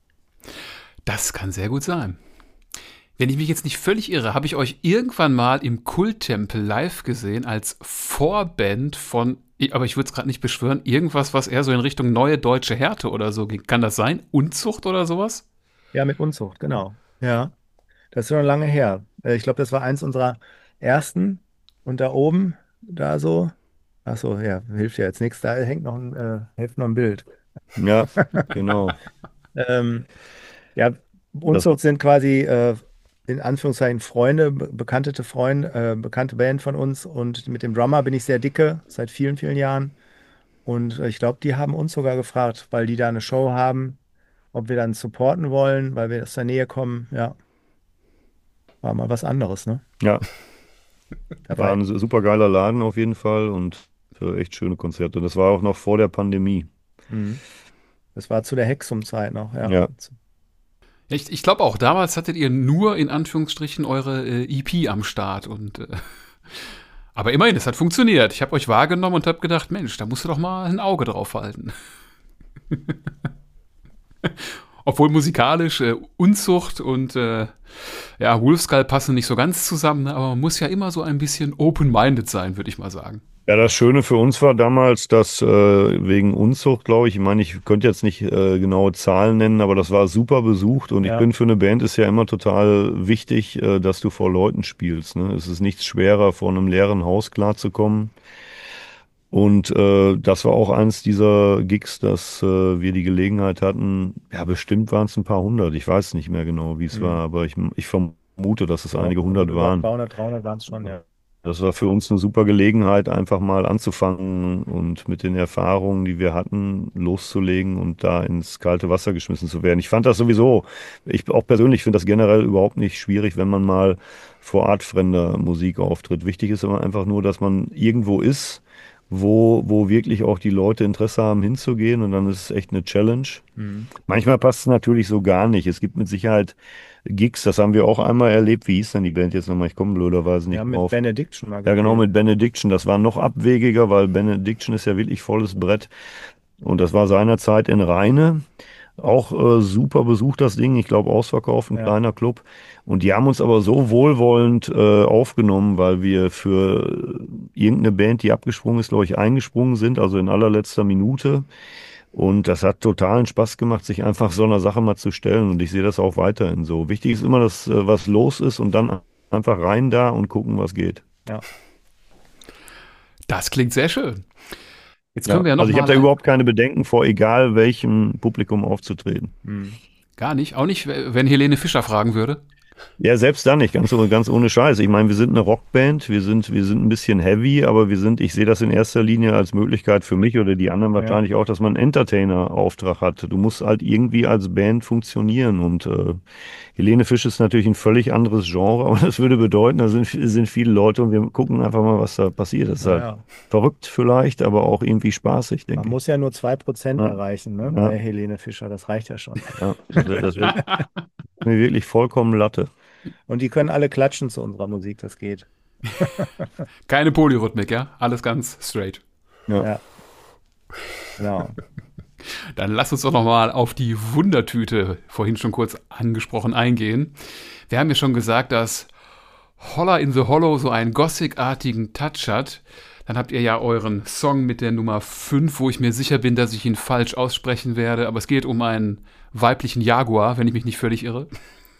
Das kann sehr gut sein. Wenn ich mich jetzt nicht völlig irre, habe ich euch irgendwann mal im Kulttempel live gesehen als Vorband von, aber ich würde es gerade nicht beschwören, irgendwas, was eher so in Richtung Neue Deutsche Härte oder so ging. Kann das sein? Unzucht oder sowas? Ja, mit Unzucht, genau. Ja, das ist schon lange her. Äh, Ich glaube, das war eins unserer ersten. Und da oben, da so, ach so, ja, hilft ja jetzt nichts. Da hängt noch ein, äh, hilft noch ein Bild. Ja, genau. Ähm, ja, Das, Unzucht sind quasi äh, in Anführungszeichen Freunde, be bekannte Freunde, äh, bekannte Band von uns. Und mit dem Drummer bin ich sehr dicke, seit vielen, vielen Jahren. Und äh, ich glaube, die haben uns sogar gefragt, weil die da eine Show haben, ob wir dann supporten wollen, weil wir aus der Nähe kommen. Ja, war mal was anderes, ne? ja, war Dabei. ein super geiler Laden auf jeden Fall und äh, echt schöne Konzerte. Das war auch noch vor der Pandemie. Mhm. Das war zu der Hexum-Zeit noch, ja. Ja, Ja, ich ich glaube auch, damals hattet ihr nur in Anführungsstrichen eure äh, E P am Start. Und, äh, aber immerhin, es hat funktioniert. Ich habe euch wahrgenommen und habe gedacht, Mensch, da musst du doch mal ein Auge drauf halten. Obwohl musikalisch äh, Unzucht und äh, ja, Wolfskull passen nicht so ganz zusammen, ne? Aber man muss ja immer so ein bisschen open-minded sein, würde ich mal sagen. ja, das Schöne für uns war damals, dass äh, wegen Unzucht, glaube ich, ich meine, ich könnte jetzt nicht äh, genaue Zahlen nennen, aber das war super besucht und ich Ja. bin für eine Band ist ja immer total wichtig, äh, dass du vor Leuten spielst. Ne? Es ist nichts schwerer, vor einem leeren Haus klarzukommen. Und äh, das war auch eins dieser Gigs, dass äh, wir die Gelegenheit hatten, ja, bestimmt waren es ein paar hundert, ich weiß nicht mehr genau, wie es Mhm. war, aber ich, ich vermute, dass es Doch, einige also hundert über waren. zweihundert, dreihundert waren es schon, ja. Das war für uns eine super Gelegenheit, einfach mal anzufangen und mit den Erfahrungen, die wir hatten, loszulegen und da ins kalte Wasser geschmissen zu werden. Ich fand das sowieso, ich auch persönlich finde das generell überhaupt nicht schwierig, wenn man mal vor artfremder Musik auftritt. Wichtig ist aber einfach nur, dass man irgendwo ist, wo, wo wirklich auch die Leute Interesse haben, hinzugehen, und dann ist es echt eine Challenge. Mhm. Manchmal passt es natürlich so gar nicht. Es gibt mit Sicherheit Gigs, das haben wir auch einmal erlebt. Wie hieß denn die Band jetzt nochmal? Ich komme blöderweise Wir nicht haben mit drauf. Benediction mal Ja, genau, gespielt. mit Benediction. Das war noch abwegiger, weil Benediction ist ja wirklich volles Brett. Und das war seinerzeit in Rheine. Auch äh, super besucht das Ding. Ich glaube, ausverkauft, ein Ja. kleiner Club. Und die haben uns aber so wohlwollend äh, aufgenommen, weil wir für irgendeine Band, die abgesprungen ist, glaube ich, eingesprungen sind, also in allerletzter Minute. Und das hat totalen Spaß gemacht, sich einfach so einer Sache mal zu stellen. Und ich sehe das auch weiterhin so. Wichtig ist immer, dass äh, was los ist, und dann einfach rein da und gucken, was geht. Ja. Das klingt sehr schön. Jetzt Ja, können wir ja noch also ich mal habe da überhaupt keine Bedenken vor, egal welchem Publikum aufzutreten. Mhm. gar nicht, auch nicht, wenn Helene Fischer fragen würde. Ja, selbst dann nicht, ganz, ohne- ganz ohne Scheiß. Ich meine, wir sind eine Rockband, wir sind, wir sind ein bisschen heavy, aber wir sind, ich sehe das in erster Linie als Möglichkeit für mich oder die anderen Ja. wahrscheinlich auch, dass man einen Entertainer-Auftrag hat. Du musst halt irgendwie als Band funktionieren, und äh, Helene Fisch ist natürlich ein völlig anderes Genre, aber das würde bedeuten, da sind, sind viele Leute und wir gucken einfach mal, was da passiert. Das ist halt Ja. verrückt vielleicht, aber auch irgendwie spaßig, Man denke ich. muss ja nur zwei Prozent Ja. erreichen, ne, Ja. bei Helene Fischer. Das reicht ja schon. Ja, das wär- das wäre mir wirklich vollkommen Latte. Und die können alle klatschen zu unserer Musik, das geht. Keine Polyrhythmik, ja? Alles ganz straight. Ja. Ja. Genau. Dann lass uns doch noch mal auf die Wundertüte, vorhin schon kurz angesprochen, eingehen. Wir haben ja schon gesagt, dass Holler in the Hollow so einen Gothic-artigen Touch hat. Dann habt ihr ja euren Song mit der Nummer fünf, wo ich mir sicher bin, dass ich ihn falsch aussprechen werde. Aber es geht um einen weiblichen Jaguar, wenn ich mich nicht völlig irre.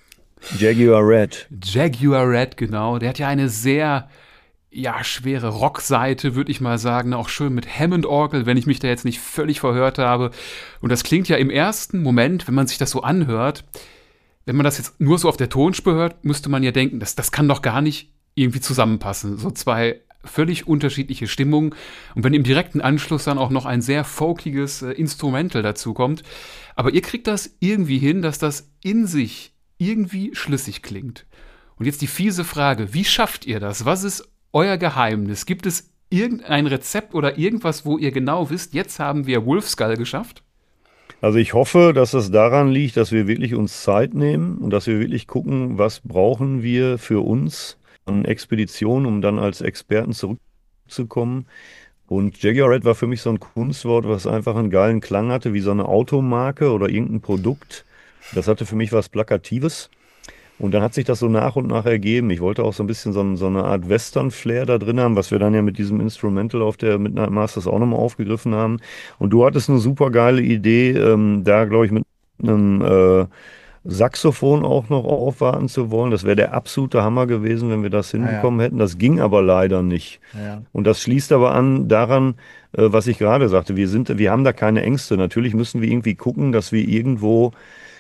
Jaguar Red. Jaguar Red, genau. Der hat ja eine sehr, ja, schwere Rockseite, würde ich mal sagen. Auch schön mit Hammond-Orgel, wenn ich mich da jetzt nicht völlig verhört habe. Und das klingt ja im ersten Moment, wenn man sich das so anhört, wenn man das jetzt nur so auf der Tonspur hört, müsste man ja denken, das, das kann doch gar nicht irgendwie zusammenpassen. So zwei völlig unterschiedliche Stimmungen. Und wenn im direkten Anschluss dann auch noch ein sehr folkiges äh, Instrumental dazu kommt. Aber ihr kriegt das irgendwie hin, dass das in sich irgendwie schlüssig klingt. Und jetzt die fiese Frage, wie schafft ihr das? Was ist euer Geheimnis? Gibt es irgendein Rezept oder irgendwas, wo ihr genau wisst, jetzt haben wir Wolfskull geschafft? Also ich hoffe, dass es daran liegt, dass wir wirklich uns Zeit nehmen und dass wir wirklich gucken, was brauchen wir für uns an Expeditionen, um dann als Experten zurückzukommen. Und Jaguar Red war für mich so ein Kunstwort, was einfach einen geilen Klang hatte, wie so eine Automarke oder irgendein Produkt. Das hatte für mich was Plakatives. Und dann hat sich das so nach und nach ergeben. Ich wollte auch so ein bisschen so, ein, so eine Art Western-Flair da drin haben, was wir dann ja mit diesem Instrumental auf der Midnight Masters auch nochmal aufgegriffen haben. Und du hattest eine super geile Idee, ähm, da glaube ich mit einem äh, Saxophon auch noch aufwarten zu wollen. Das wäre der absolute Hammer gewesen, wenn wir das Ah, ja. hinbekommen hätten. Das ging aber leider nicht. Ja. Und das schließt aber an daran, äh, was ich gerade sagte. Wir sind, wir haben da keine Ängste. Natürlich müssen wir irgendwie gucken, dass wir irgendwo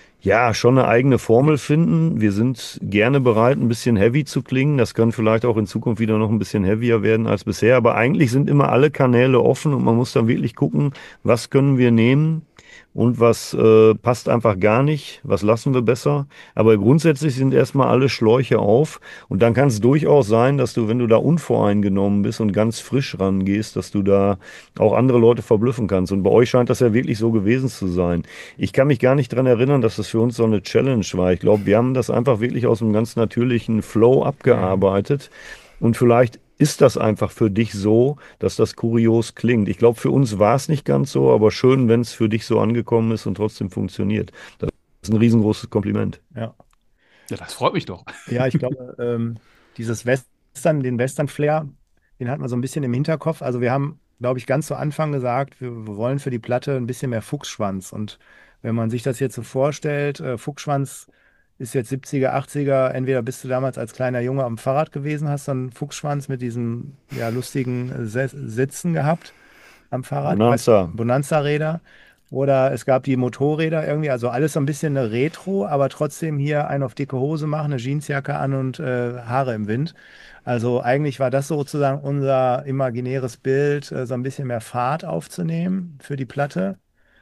ja schon eine eigene Formel finden. Wir sind gerne bereit, ein bisschen heavy zu klingen. Das kann vielleicht auch in Zukunft wieder noch ein bisschen heavier werden als bisher. Aber eigentlich sind immer alle Kanäle offen und man muss dann wirklich gucken, was können wir nehmen und was äh, passt einfach gar nicht, was lassen wir besser. Aber grundsätzlich sind erstmal alle Schläuche auf, und dann kann es durchaus sein, dass du, wenn du da unvoreingenommen bist und ganz frisch rangehst, dass du da auch andere Leute verblüffen kannst. Und bei euch scheint das ja wirklich so gewesen zu sein. Ich kann mich gar nicht dran erinnern, dass das für uns so eine Challenge war. Ich glaube, wir haben das einfach wirklich aus einem ganz natürlichen Flow abgearbeitet. Und vielleicht ist das einfach für dich so, dass das kurios klingt. Ich glaube, für uns war es nicht ganz so, aber schön, wenn es für dich so angekommen ist und trotzdem funktioniert. Das ist ein riesengroßes Kompliment. Ja. Ja, das freut mich doch. Ja, ich glaube, ähm, dieses Western, den Western-Flair, den hat man so ein bisschen im Hinterkopf. Also wir haben, glaube ich, ganz zu Anfang gesagt, wir, wir wollen für die Platte ein bisschen mehr Fuchsschwanz. Und wenn man sich das jetzt so vorstellt, äh, Fuchsschwanz ist jetzt siebziger, achtziger, entweder bist du damals als kleiner Junge am Fahrrad gewesen, hast dann einen Fuchsschwanz mit diesen ja, lustigen äh, Se- Sitzen gehabt am Fahrrad. Bonanza. Bonanza-Räder. Oder es gab die Motorräder irgendwie, also alles so ein bisschen eine Retro, aber trotzdem hier einen auf dicke Hose machen, eine Jeansjacke an und äh, Haare im Wind. Also eigentlich war das sozusagen unser imaginäres Bild, äh, so ein bisschen mehr Fahrt aufzunehmen für die Platte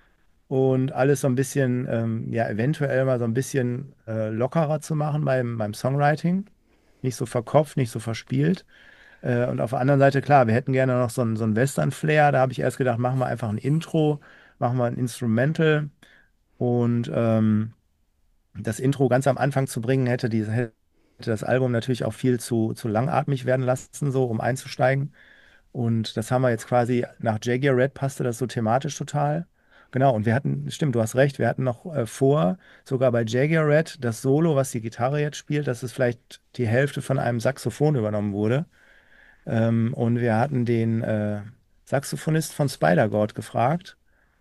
und alles so ein bisschen, ähm, ja, eventuell mal so ein bisschen äh, lockerer zu machen beim, beim Songwriting. Nicht so verkopft, nicht so verspielt. Äh, und auf der anderen Seite, klar, wir hätten gerne noch so ein, so ein Western-Flair. Da habe ich erst gedacht, machen wir einfach ein Intro, machen wir ein Instrumental. Und ähm, das Intro ganz am Anfang zu bringen, hätte, die, hätte das Album natürlich auch viel zu, zu langatmig werden lassen, so um einzusteigen. Und das haben wir jetzt quasi nach Jaguar Red passte das so thematisch total. Genau, und wir hatten, stimmt, du hast recht, wir hatten noch äh, vor, sogar bei Jaguar Red, das Solo, was die Gitarre jetzt spielt, dass es vielleicht die Hälfte von einem Saxophon übernommen wurde. Ähm, und wir hatten den äh, Saxophonist von Spider-God gefragt.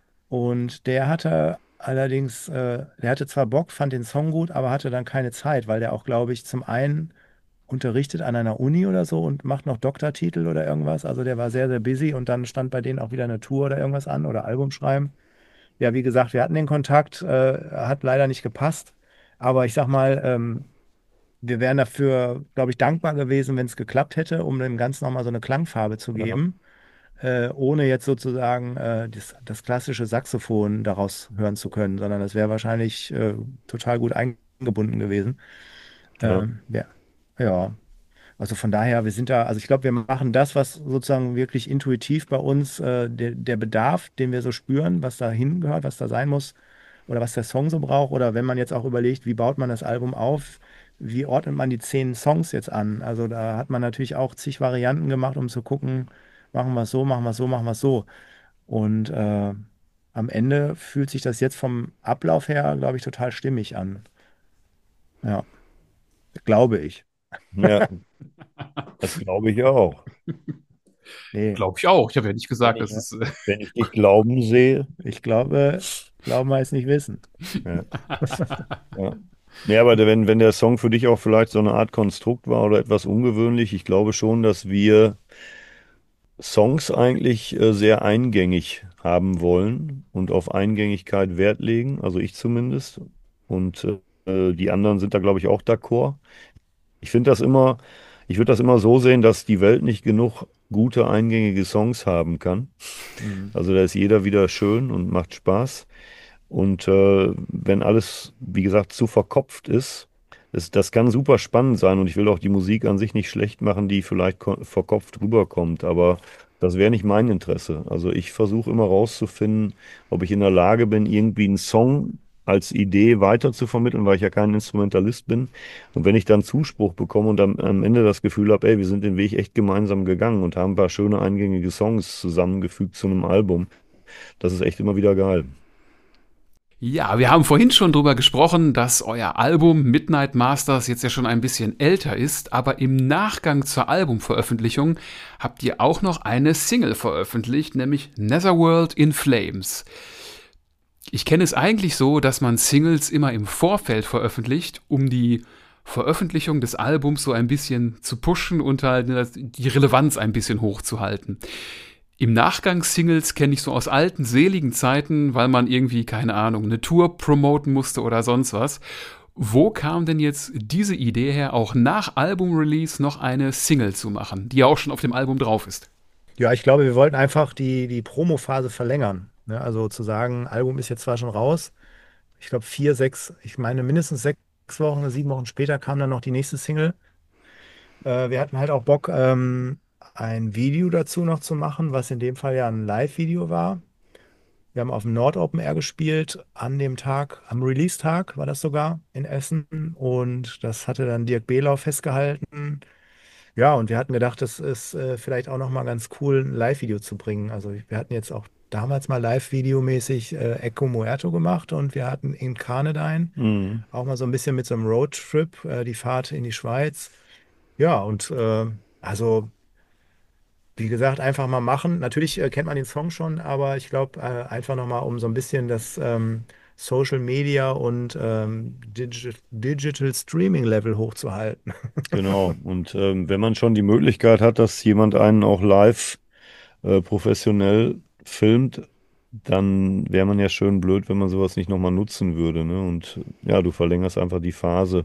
Und der hatte allerdings, äh, der hatte zwar Bock, fand den Song gut, aber hatte dann keine Zeit, weil der auch, glaube ich, zum einen unterrichtet an einer Uni oder so und macht noch Doktortitel oder irgendwas. Also der war sehr, sehr busy und dann stand bei denen auch wieder eine Tour oder irgendwas an oder Album schreiben. Ja, wie gesagt, wir hatten den Kontakt, äh, hat leider nicht gepasst. Aber ich sag mal, ähm, wir wären dafür, glaube ich, dankbar gewesen, wenn es geklappt hätte, um dem Ganzen nochmal so eine Klangfarbe zu Ja. geben, äh, ohne jetzt sozusagen äh, das, das klassische Saxophon daraus hören zu können, sondern das wäre wahrscheinlich äh, total gut eingebunden gewesen. Ja. Ähm, ja, ja. Also von daher, wir sind da, also ich glaube, wir machen das, was sozusagen wirklich intuitiv bei uns, äh, der, der Bedarf, den wir so spüren, was da hingehört, was da sein muss oder was der Song so braucht. Oder wenn man jetzt auch überlegt, wie baut man das Album auf, wie ordnet man die zehn Songs jetzt an? Also da hat man natürlich auch zig Varianten gemacht, um zu gucken, machen wir es so, machen wir es so, machen wir es so. Und äh, am Ende fühlt sich das jetzt vom Ablauf her, glaube ich, total stimmig an. Ja, glaube ich. Ja, das glaube ich auch. Nee, Glaube ich auch. Ich habe ja nicht Wenn gesagt, ich, dass es. Äh, wenn ich dich glauben sehe. ich glaube, glauben heißt nicht wissen. Ja. Ja. Nee, aber der- wenn, wenn der Song für dich auch vielleicht so eine Art Konstrukt war oder etwas ungewöhnlich, ich glaube schon, dass wir Songs eigentlich äh, sehr eingängig haben wollen und auf Eingängigkeit Wert legen, also ich zumindest. Und äh, die anderen sind da, glaube ich, auch d'accord. Ich finde das immer, ich würde das immer so sehen, dass die Welt nicht genug gute eingängige Songs haben kann. Mhm. Also da ist jeder wieder schön und macht Spaß. Und äh, wenn alles, wie gesagt, zu verkopft ist, das, das kann super spannend sein. Und ich will auch die Musik an sich nicht schlecht machen, die vielleicht ko- verkopft rüberkommt. Aber das wäre nicht mein Interesse. Also ich versuche immer rauszufinden, ob ich in der Lage bin, irgendwie einen Song als Idee weiter zu vermitteln, weil ich ja kein Instrumentalist bin. Und wenn ich dann Zuspruch bekomme und am, am Ende das Gefühl habe, ey, wir sind den Weg echt gemeinsam gegangen und haben ein paar schöne eingängige Songs zusammengefügt zu einem Album, das ist echt immer wieder geil. Ja, wir haben vorhin schon drüber gesprochen, dass euer Album Midnight Masters jetzt ja schon ein bisschen älter ist, aber im Nachgang zur Albumveröffentlichung habt ihr auch noch eine Single veröffentlicht, nämlich Netherworld in Flames. Ich kenne es eigentlich so, dass man Singles immer im Vorfeld veröffentlicht, um die Veröffentlichung des Albums so ein bisschen zu pushen und halt ne, die Relevanz ein bisschen hochzuhalten. Im Nachgang Singles kenne ich so aus alten, seligen Zeiten, weil man irgendwie, keine Ahnung, eine Tour promoten musste oder sonst was. Wo kam denn jetzt diese Idee her, auch nach Album-Release noch eine Single zu machen, die ja auch schon auf dem Album drauf ist? Ja, ich glaube, wir wollten einfach die, die Promo-Phase verlängern. Ne? Also zu sagen, Album ist jetzt zwar schon raus, ich glaube vier, sechs, ich meine mindestens sechs Wochen oder sieben Wochen später kam dann noch die nächste Single. Äh, wir hatten halt auch Bock, ähm, ein Video dazu noch zu machen, was in dem Fall ja ein Live-Video war. Wir haben auf dem Nord Open Air gespielt, an dem Tag, am Release-Tag war das sogar in Essen. Und das hatte dann Dirk Behlau festgehalten. Ja, und wir hatten gedacht, das ist äh, vielleicht auch nochmal ganz cool, ein Live-Video zu bringen. Also wir hatten jetzt auch damals mal Live-Videomäßig äh, Echo Muerto gemacht und wir hatten in Carnadine Mhm. auch mal so ein bisschen mit so einem Roadtrip, äh, die Fahrt in die Schweiz. Ja, und äh, also wie gesagt, einfach mal machen. Natürlich äh, kennt man den Song schon, aber ich glaube, äh, einfach nochmal, um so ein bisschen das ähm, Social Media und ähm, Digi Digital Streaming Level hochzuhalten. Genau. Und ähm, wenn man schon die Möglichkeit hat, dass jemand einen auch live äh, professionell filmt, dann wäre man ja schön blöd, wenn man sowas nicht nochmal nutzen würde, ne? Und ja, du verlängerst einfach die Phase.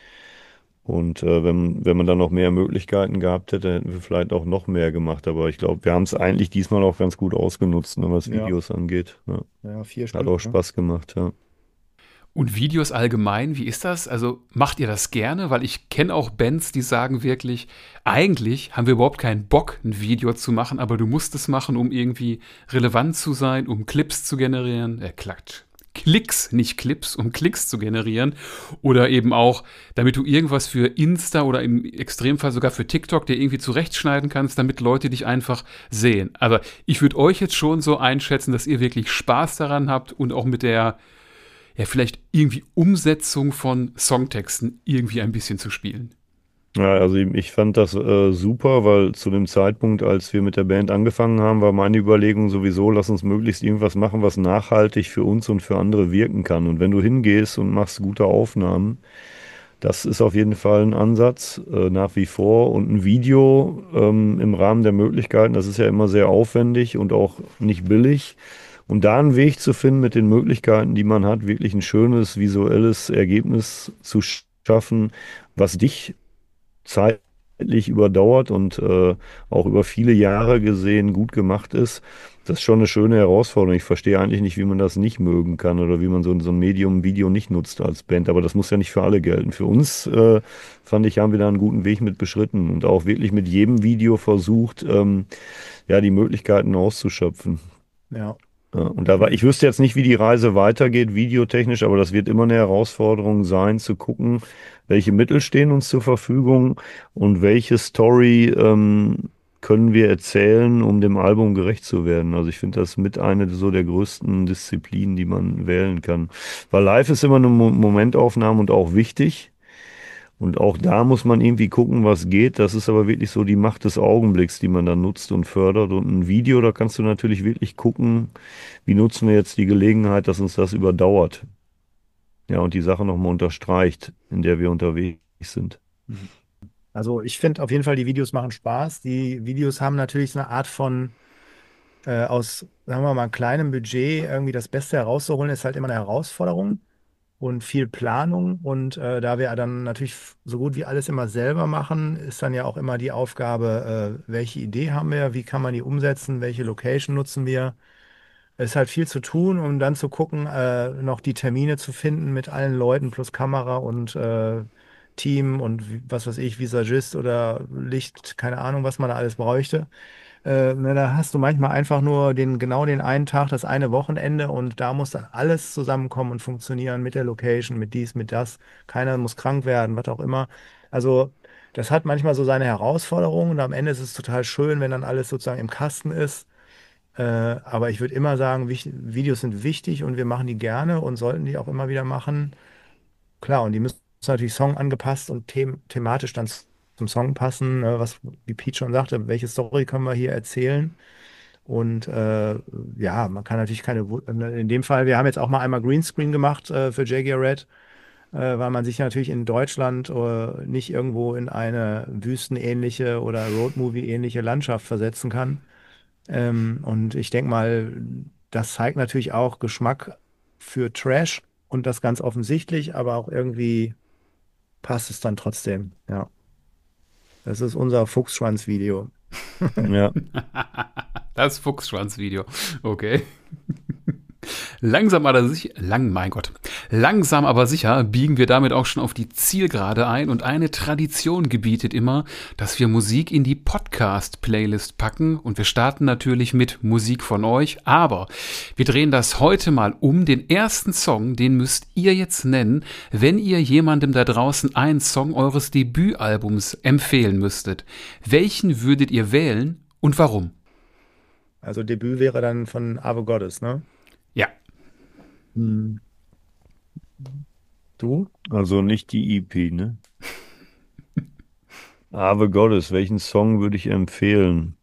Und äh, wenn, wenn man dann noch mehr Möglichkeiten gehabt hätte, hätten wir vielleicht auch noch mehr gemacht. Aber ich glaube, wir haben es eigentlich diesmal auch ganz gut ausgenutzt, ne, was Ja, Videos angeht. Ja. ja, vier Hat auch Stunden, ne? Spaß gemacht, ja. Und Videos allgemein, wie ist das? Also macht ihr das gerne? Weil ich kenne auch Bands, die sagen wirklich, eigentlich haben wir überhaupt keinen Bock, ein Video zu machen, aber du musst es machen, um irgendwie relevant zu sein, um Clips zu generieren. Äh, Klatsch. Klicks, nicht Clips, um Klicks zu generieren. Oder eben auch, damit du irgendwas für Insta oder im Extremfall sogar für TikTok dir irgendwie zurechtschneiden kannst, damit Leute dich einfach sehen. Aber ich würde euch jetzt schon so einschätzen, dass ihr wirklich Spaß daran habt und auch mit der ja, vielleicht irgendwie Umsetzung von Songtexten irgendwie ein bisschen zu spielen. Ja, also ich ich fand das äh, super, weil zu dem Zeitpunkt, als wir mit der Band angefangen haben, war meine Überlegung sowieso, lass uns möglichst irgendwas machen, was nachhaltig für uns und für andere wirken kann. Und wenn du hingehst und machst gute Aufnahmen, das ist auf jeden Fall ein Ansatz, äh, nach wie vor. Und ein Video ähm, im Rahmen der Möglichkeiten, das ist ja immer sehr aufwendig und auch nicht billig. Und da einen Weg zu finden mit den Möglichkeiten, die man hat, wirklich ein schönes visuelles Ergebnis zu schaffen, was dich zeitlich überdauert und äh, auch über viele Jahre gesehen gut gemacht ist, das ist schon eine schöne Herausforderung. Ich verstehe eigentlich nicht, wie man das nicht mögen kann oder wie man so, so ein Medium Video nicht nutzt als Band, aber das muss ja nicht für alle gelten. Für uns, äh, fand ich, haben wir da einen guten Weg mit beschritten und auch wirklich mit jedem Video versucht, ähm, ja, die Möglichkeiten auszuschöpfen. Ja. Ja, und da war, ich wüsste jetzt nicht, wie die Reise weitergeht, videotechnisch, aber das wird immer eine Herausforderung sein, zu gucken, welche Mittel stehen uns zur Verfügung und welche Story ähm, können wir erzählen, um dem Album gerecht zu werden. Also ich finde das mit eine so der größten Disziplinen, die man wählen kann. Weil live ist immer eine Mo- Momentaufnahme und auch wichtig. Und auch da muss man irgendwie gucken, was geht. Das ist aber wirklich so die Macht des Augenblicks, die man dann nutzt und fördert. Und ein Video, da kannst du natürlich wirklich gucken, wie nutzen wir jetzt die Gelegenheit, dass uns das überdauert. Ja, und die Sache nochmal unterstreicht, in der wir unterwegs sind. Also ich finde auf jeden Fall, die Videos machen Spaß. Die Videos haben natürlich so eine Art von, äh, aus, sagen wir mal, kleinem Budget irgendwie das Beste herauszuholen, ist halt immer eine Herausforderung und viel Planung. Und äh, da wir dann natürlich f- so gut wie alles immer selber machen, ist dann ja auch immer die Aufgabe, äh, welche Idee haben wir, wie kann man die umsetzen, welche Location nutzen wir. Es ist halt viel zu tun, um dann zu gucken, äh, noch die Termine zu finden mit allen Leuten plus Kamera und äh, Team und wie- was weiß ich, Visagist oder Licht, keine Ahnung, was man da alles bräuchte. Äh, ne, da hast du manchmal einfach nur den, genau den einen Tag, das eine Wochenende und da muss dann alles zusammenkommen und funktionieren mit der Location, mit dies, mit das. Keiner muss krank werden, was auch immer. Also das hat manchmal so seine Herausforderungen und am Ende ist es total schön, wenn dann alles sozusagen im Kasten ist. Äh, aber ich würde immer sagen, wich- Videos sind wichtig und wir machen die gerne und sollten die auch immer wieder machen. Klar, und die müssen natürlich Song angepasst und them thematisch dann z- zum Song passen. Ne? Was, wie Pete schon sagte, welche Story können wir hier erzählen? Und äh, ja, man kann natürlich keine, Wu- in dem Fall, wir haben jetzt auch mal einmal Greenscreen gemacht äh, für Jaguar Red, äh, weil man sich natürlich in Deutschland äh, nicht irgendwo in eine wüstenähnliche oder Roadmovie-ähnliche Landschaft versetzen kann. Ähm, und ich denke mal, das zeigt natürlich auch Geschmack für Trash und das ganz offensichtlich, aber auch irgendwie passt es dann trotzdem. Ja, das ist unser Fuchsschwanz-Video. Ja, Das Fuchsschwanz-Video. Okay. Langsam aber sicher, lang, mein Gott. Langsam aber sicher biegen wir damit auch schon auf die Zielgerade ein und eine Tradition gebietet immer, dass wir Musik in die Podcast-Playlist packen und wir starten natürlich mit Musik von euch, aber wir drehen das heute mal um. Den ersten Song, den müsst ihr jetzt nennen, wenn ihr jemandem da draußen einen Song eures Debütalbums empfehlen müsstet. Welchen würdet ihr wählen und warum? Also Debüt wäre dann von Ave Goddess, ne? Ja. Hm. Du? also nicht die E P, ne? Ave Gottes, welchen Song würde ich empfehlen?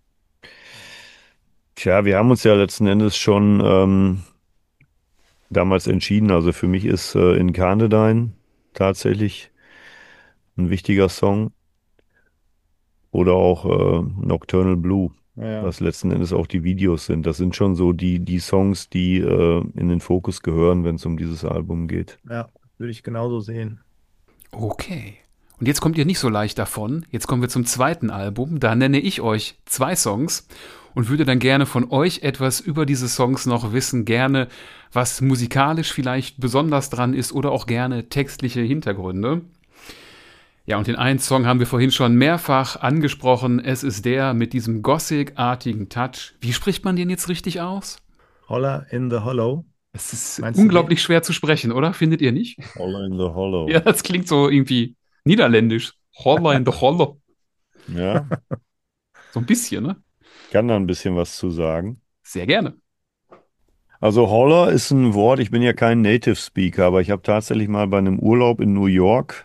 Tja, wir haben uns ja letzten Endes schon ähm, damals entschieden. Also für mich ist äh, Incarnadine tatsächlich ein wichtiger Song oder auch äh, Nocturnal Blue. Ja, was letzten Endes auch die Videos sind. Das sind schon so die, die Songs, die äh, in den Fokus gehören, wenn es um dieses Album geht. ja, würde ich genauso sehen. Okay. Und jetzt kommt ihr nicht so leicht davon. Jetzt kommen wir zum zweiten Album. Da nenne ich euch zwei Songs und würde dann gerne von euch etwas über diese Songs noch wissen. Gerne, was musikalisch vielleicht besonders dran ist oder auch gerne textliche Hintergründe. Ja, und den einen Song haben wir vorhin schon mehrfach angesprochen. Es ist der mit diesem Gothic-artigen Touch. Wie spricht man den jetzt richtig aus? Holler in the Hollow. Es ist Meinst du den? unglaublich schwer zu sprechen, oder? Findet ihr nicht? All in the Hollow. Ja, das klingt so irgendwie niederländisch. Holla in the Holla. Ja, So ein bisschen, ne? kann da ein bisschen was zu sagen. Sehr gerne. Also Holler ist ein Wort, ich bin ja kein Native Speaker, aber ich habe tatsächlich mal bei einem Urlaub in New York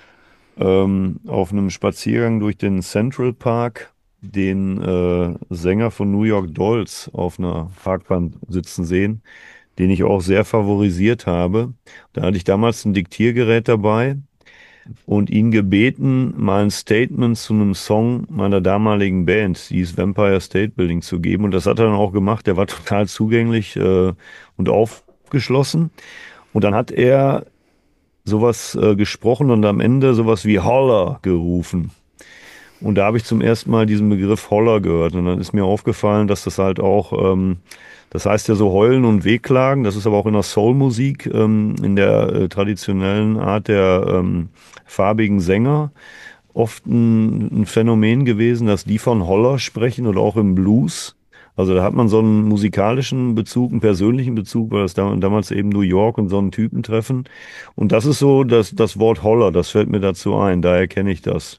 ähm, auf einem Spaziergang durch den Central Park den äh, Sänger von New York Dolls auf einer Parkbank sitzen sehen, den ich auch sehr favorisiert habe. Da hatte ich damals ein Diktiergerät dabei und ihn gebeten, mal ein Statement zu einem Song meiner damaligen Band, die hieß Vampire State Building, zu geben. Und das hat er dann auch gemacht. Der war total zugänglich äh, und aufgeschlossen. Und dann hat er sowas äh, gesprochen und am Ende sowas wie Holler gerufen. Und da habe ich zum ersten Mal diesen Begriff Holler gehört. Und dann ist mir aufgefallen, dass das halt auch, ähm, das heißt ja so heulen und wehklagen. Das ist aber auch in der Soul-Musik, ähm, in der äh, traditionellen Art der ähm, farbigen Sänger oft ein, ein Phänomen gewesen, dass die von Holler sprechen oder auch im Blues. Also da hat man so einen musikalischen Bezug, einen persönlichen Bezug, weil das dam- damals eben New York und so ein Typentreffen. Und das ist so das, das Wort Holler, das fällt mir dazu ein, daher kenne ich das.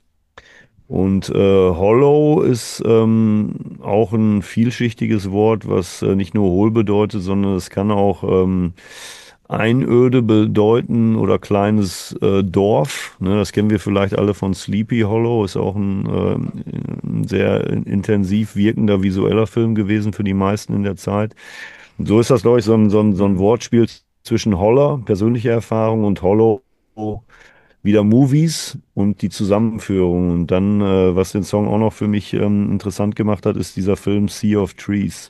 Und äh, Hollow ist ähm, auch ein vielschichtiges Wort, was äh, nicht nur hohl bedeutet, sondern es kann auch ähm, Einöde bedeuten oder kleines äh, Dorf. Ne, das kennen wir vielleicht alle von Sleepy Hollow, ist auch ein, ähm, ein sehr intensiv wirkender visueller Film gewesen für die meisten in der Zeit. Und so ist das, glaube ich, so ein, so ein, so ein Wortspiel zwischen Holler, persönliche Erfahrung, und Hollow, wieder Movies und die Zusammenführung. Und dann, äh, was den Song auch noch für mich ähm, interessant gemacht hat, ist dieser Film Sea of Trees.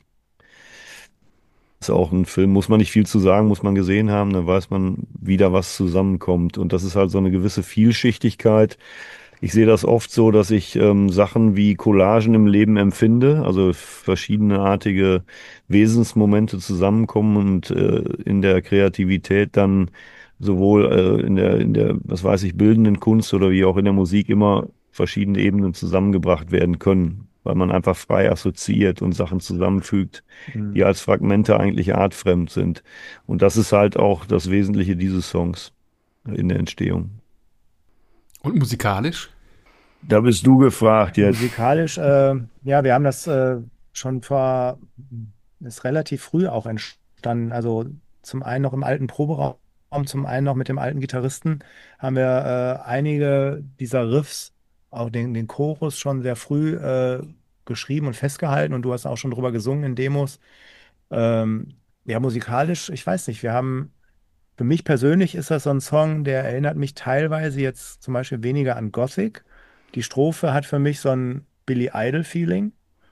Ist auch ein Film, muss man nicht viel zu sagen, muss man gesehen haben, dann weiß man, wie da was zusammenkommt. Und das ist halt so eine gewisse Vielschichtigkeit. Ich sehe das oft so, dass ich ähm, Sachen wie Collagen im Leben empfinde, also verschiedenartige Wesensmomente zusammenkommen und äh, in der Kreativität dann sowohl äh, in der, in der, was weiß ich, bildenden Kunst oder wie auch in der Musik immer verschiedene Ebenen zusammengebracht werden können, weil man einfach frei assoziiert und Sachen zusammenfügt, Mhm. die als Fragmente eigentlich artfremd sind. Und das ist halt auch das Wesentliche dieses Songs in der Entstehung. Und musikalisch? Da bist du gefragt jetzt. Musikalisch, äh, ja, wir haben das äh, schon vor, ist relativ früh auch entstanden. Also zum einen noch im alten Proberaum, zum einen noch mit dem alten Gitarristen haben wir äh, einige dieser Riffs, auch den, den Chorus schon sehr früh äh, geschrieben und festgehalten, und du hast auch schon drüber gesungen in Demos. Ähm, ja, musikalisch, ich weiß nicht, wir haben, für mich persönlich ist das so ein Song, der erinnert mich teilweise jetzt zum Beispiel weniger an Gothic. Die Strophe hat für mich so ein Billy Idol-Feeling.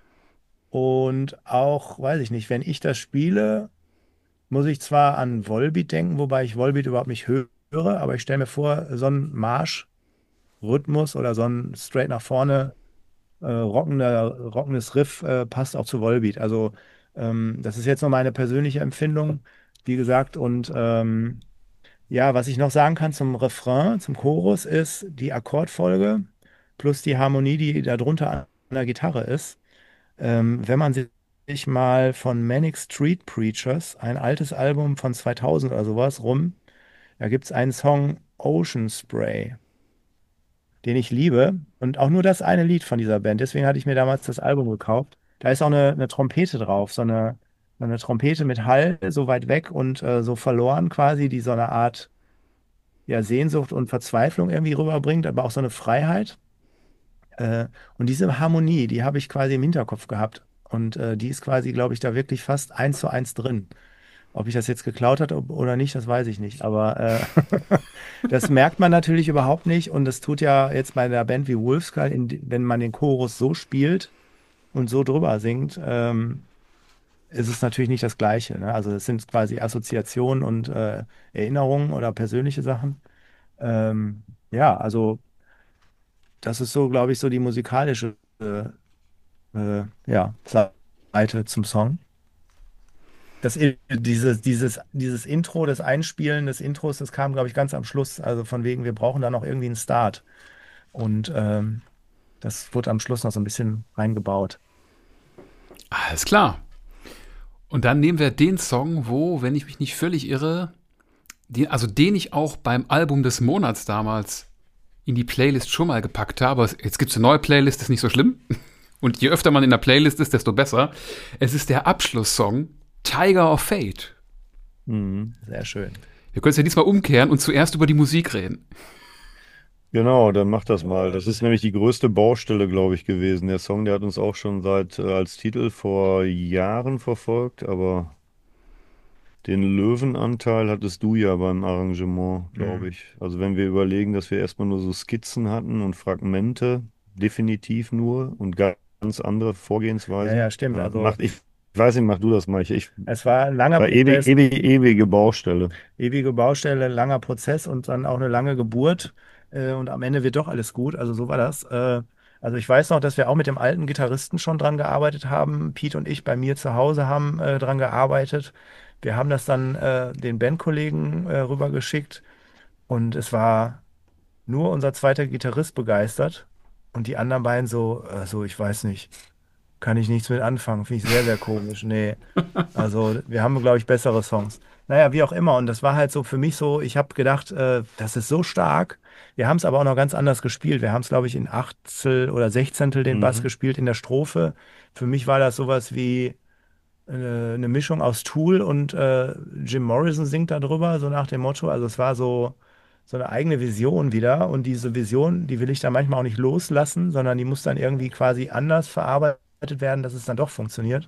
Und auch, weiß ich nicht, wenn ich das spiele, muss ich zwar an Volbeat denken, wobei ich Volbeat überhaupt nicht höre, aber ich stelle mir vor, so ein Marschrhythmus oder so ein straight nach vorne äh, rockender, rockendes Riff äh, passt auch zu Volbeat. Also ähm, das ist jetzt nur meine persönliche Empfindung, wie gesagt. Und ähm, ja, was ich noch sagen kann zum Refrain, zum Chorus, ist die Akkordfolge plus die Harmonie, die darunter an der Gitarre ist. Ähm, wenn man sich mal von Manic Street Preachers, ein altes Album von zweitausend oder sowas, rum, da gibt es einen Song Ocean Spray, den ich liebe. Und auch nur das eine Lied von dieser Band. Deswegen hatte ich mir damals das Album gekauft. Da ist auch eine, eine Trompete drauf, so eine, so eine Trompete mit Hall, so weit weg und äh, so verloren quasi, die so eine Art, ja, Sehnsucht und Verzweiflung irgendwie rüberbringt, aber auch so eine Freiheit. Äh, und diese Harmonie, die habe ich quasi im Hinterkopf gehabt. Und äh, die ist quasi, glaube ich, da wirklich fast eins zu eins drin. Ob ich das jetzt geklaut hat ob- oder nicht, das weiß ich nicht. Aber äh, das merkt man natürlich überhaupt nicht. Und das tut ja jetzt bei einer Band wie Wolfskull, in, die- wenn man den Chorus so spielt, und so drüber singt, ähm, ist es natürlich nicht das Gleiche. Ne? Also es sind quasi Assoziationen und äh, Erinnerungen oder persönliche Sachen. Ähm, ja, also das ist so, glaube ich, so die musikalische äh, äh, ja, Seite zum Song. Das, I- dieses, dieses, dieses Intro, das Einspielen des Intros, das kam, glaube ich, ganz am Schluss. Also von wegen, wir brauchen da noch irgendwie einen Start. Und ähm, das wurde am Schluss noch so ein bisschen reingebaut. Alles klar. Und dann nehmen wir den Song, wo, wenn ich mich nicht völlig irre, den, also den ich auch beim Album des Monats damals in die Playlist schon mal gepackt habe. Jetzt gibt es eine neue Playlist, ist nicht so schlimm. Und je öfter man in der Playlist ist, desto besser. Es ist der Abschlusssong Tiger of Fate. Mhm. Sehr schön. Wir können es ja diesmal umkehren und zuerst über die Musik reden. Genau, dann mach das mal. Das ist nämlich die größte Baustelle, glaube ich, gewesen. Der Song, der hat uns auch schon seit äh, als Titel vor Jahren verfolgt, aber den Löwenanteil hattest du ja beim Arrangement, glaube Mhm. ich. Also wenn wir überlegen, dass wir erstmal nur so Skizzen hatten und Fragmente, definitiv nur und ganz andere Ja, Vorgehensweisen. ja, stimmt. Ja, Also macht, ich weiß nicht, mach du das mal. Ich, ich es war ein langer war ewig, Prozess, ewig, ewige Baustelle. ewige Baustelle, langer Prozess und dann auch eine lange Geburt. Äh, und am Ende wird doch alles gut. Also so war das. Äh, also ich weiß noch, dass wir auch mit dem alten Gitarristen schon dran gearbeitet haben. Pete und ich bei mir zu Hause haben äh, dran gearbeitet. Wir haben das dann äh, den Bandkollegen äh, rübergeschickt und es war nur unser zweiter Gitarrist begeistert und die anderen beiden so, äh, so, ich weiß nicht, kann ich nichts mit anfangen. Finde ich sehr, sehr komisch. Nee. Also wir haben, glaube ich, bessere Songs. Naja, wie auch immer. Und das war halt so für mich so, ich habe gedacht, äh, das ist so stark. Wir haben es aber auch noch ganz anders gespielt. Wir haben es, glaube ich, in Achtel oder Sechzehntel den Bass Mhm. gespielt in der Strophe. Für mich war das sowas wie äh, eine Mischung aus Tool und äh, Jim Morrison singt da drüber, so nach dem Motto. Also es war so, so eine eigene Vision wieder. Und diese Vision, die will ich dann manchmal auch nicht loslassen, sondern die muss dann irgendwie quasi anders verarbeitet werden, dass es dann doch funktioniert.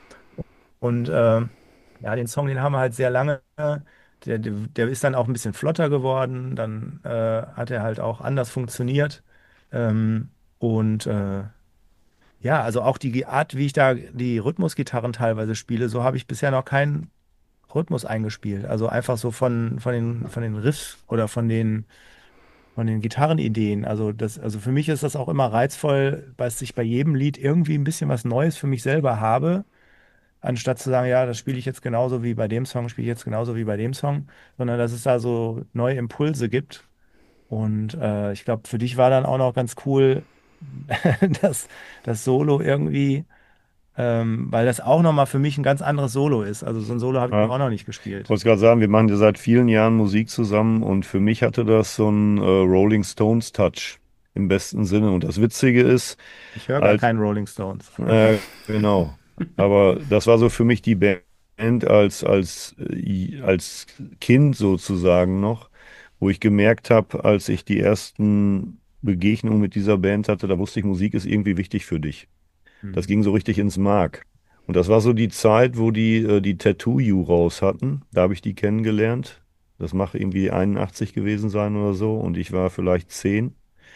Und äh, ja, den Song, den haben wir halt sehr lange. Der, der, der ist dann auch ein bisschen flotter geworden. Dann äh, hat er halt auch anders funktioniert. Ähm, und äh, ja, also auch die Art, wie ich da die Rhythmusgitarren teilweise spiele, so habe ich bisher noch keinen Rhythmus eingespielt. Also einfach so von, von den, von den Riffs oder von den, von den Gitarrenideen. Also das, also für mich ist das auch immer reizvoll, dass ich bei jedem Lied irgendwie ein bisschen was Neues für mich selber habe, anstatt zu sagen, ja, das spiele ich jetzt genauso wie bei dem Song, spiele ich jetzt genauso wie bei dem Song, sondern dass es da so neue Impulse gibt. Und äh, ich glaube, für dich war dann auch noch ganz cool, dass das Solo irgendwie, ähm, weil das auch nochmal für mich ein ganz anderes Solo ist. Also so ein Solo habe ich Ja. auch noch nicht Ich gespielt. wollte gerade sagen, wir machen ja seit vielen Jahren Musik zusammen und für mich hatte das so einen äh, Rolling Stones Touch im besten Sinne. Und das Witzige ist, Ich höre gar als, keinen Rolling Stones. äh, genau, aber das war so für mich die Band als, als, äh, als Kind sozusagen noch, wo ich gemerkt habe, als ich die ersten Begegnungen mit dieser Band hatte, da wusste ich, Musik ist irgendwie wichtig für dich. Das Hm. ging so richtig ins Mark. Und das war so die Zeit, wo die äh, die Tattoo You raus hatten. Da habe ich die kennengelernt. Das mag irgendwie einundachtzig gewesen sein oder so. Und ich war vielleicht zehn.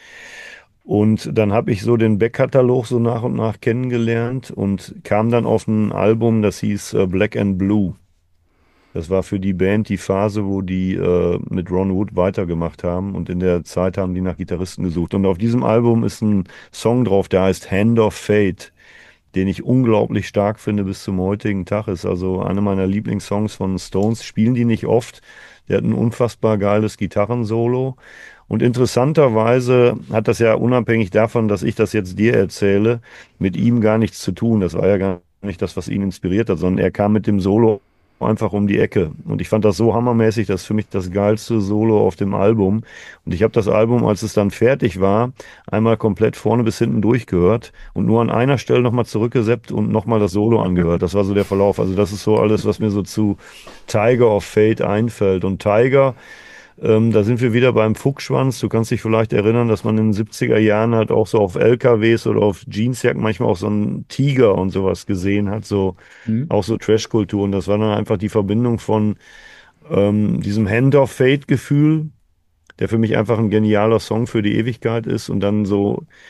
Und dann habe ich so den Backkatalog so nach und nach kennengelernt und kam dann auf ein Album, das hieß äh, Black and Blue. Das war für die Band die Phase, wo die äh, mit Ron Wood weitergemacht haben. Und in der Zeit haben die nach Gitarristen gesucht. Und auf diesem Album ist ein Song drauf, der heißt Hand of Fate, den ich unglaublich stark finde bis zum heutigen Tag. Ist also einer meiner Lieblingssongs von Stones. Spielen die nicht oft. Der hat ein unfassbar geiles Gitarrensolo. Und interessanterweise hat das ja unabhängig davon, dass ich das jetzt dir erzähle, mit ihm gar nichts zu tun. Das war ja gar nicht das, was ihn inspiriert hat, sondern er kam mit dem Solo einfach um die Ecke. Und ich fand das so hammermäßig, das ist für mich das geilste Solo auf dem Album. Und ich habe das Album, als es dann fertig war, einmal komplett vorne bis hinten durchgehört und nur an einer Stelle nochmal zurückgesäppt und nochmal das Solo angehört. Das war so der Verlauf. Also das ist so alles, was mir so zu Tiger of Fate einfällt. Und Tiger, ähm, da sind wir wieder beim Fuchsschwanz. Du kannst dich vielleicht erinnern, dass man in den siebziger Jahren halt auch so auf L K Ws oder auf Jeansjacken manchmal auch so einen Tiger und sowas gesehen hat, so Hm? auch so Trash-Kultur. Und das war dann einfach die Verbindung von ähm, diesem Hand of Fate-Gefühl, der für mich einfach ein genialer Song für die Ewigkeit ist und dann so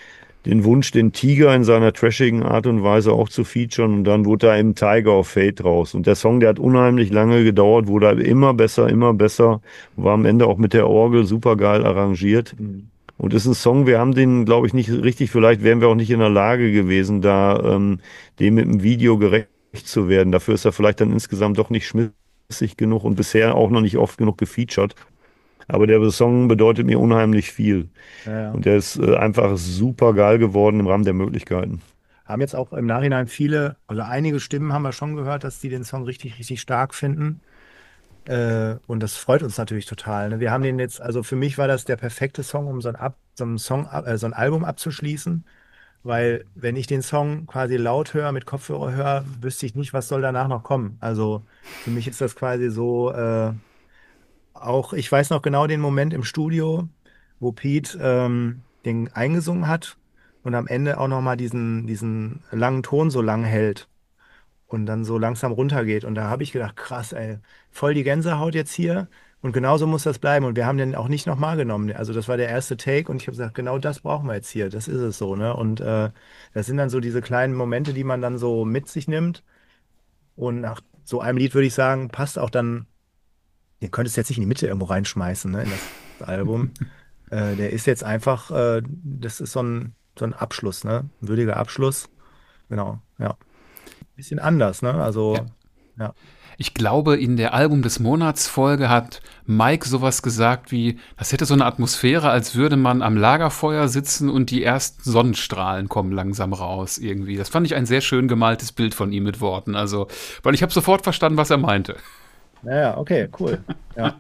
den Wunsch, den Tiger in seiner trashigen Art und Weise auch zu featuren. Und dann wurde da eben Tiger of Fate raus. Und der Song, der hat unheimlich lange gedauert, wurde immer besser, immer besser. War am Ende auch mit der Orgel super geil arrangiert. Mhm. Und ist ein Song, wir haben den, glaube ich, nicht richtig, vielleicht wären wir auch nicht in der Lage gewesen, da ähm, dem mit dem Video gerecht zu werden. Dafür ist er vielleicht dann insgesamt doch nicht schmissig genug und bisher auch noch nicht oft genug gefeatured. Aber der Song bedeutet mir unheimlich viel. Ja, ja. Und der ist äh, einfach super geil geworden im Rahmen der Möglichkeiten. Haben jetzt auch im Nachhinein viele, also einige Stimmen haben wir schon gehört, dass die den Song richtig, richtig stark finden. Äh, und das freut uns natürlich total. Ne? Wir haben den jetzt, also für mich war das der perfekte Song, um so ein, Ab, so ein, Song, äh, so ein Album abzuschließen. Weil wenn ich den Song quasi laut höre, mit Kopfhörer höre, wüsste ich nicht, was soll danach noch kommen. Also für mich ist das quasi so, äh, auch, ich weiß noch genau den Moment im Studio, wo Pete ähm, den eingesungen hat und am Ende auch nochmal diesen, diesen langen Ton so lang hält und dann so langsam runtergeht. Und da habe ich gedacht, krass, ey, voll die Gänsehaut jetzt hier. Und genauso muss das bleiben. Und wir haben den auch nicht nochmal genommen. Also das war der erste Take und ich habe gesagt, genau das brauchen wir jetzt hier. Das ist es so, ne? Und äh, das sind dann so diese kleinen Momente, die man dann so mit sich nimmt. Und nach so einem Lied würde ich sagen, passt auch dann, ihr könnt es jetzt nicht in die Mitte irgendwo reinschmeißen, ne, in das Album. äh, der ist jetzt einfach, äh, das ist so ein, so ein Abschluss, ne? Ein würdiger Abschluss. Genau, ja. Bisschen anders, ne? Also, Ja. ja. Ich glaube, in der Album des Monats Folge hat Mike sowas gesagt wie, das hätte so eine Atmosphäre, als würde man am Lagerfeuer sitzen und die ersten Sonnenstrahlen kommen langsam raus irgendwie. Das fand ich ein sehr schön gemaltes Bild von ihm mit Worten. Also, weil ich habe sofort verstanden, was er meinte. Naja, okay, cool. Ja.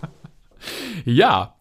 Ja.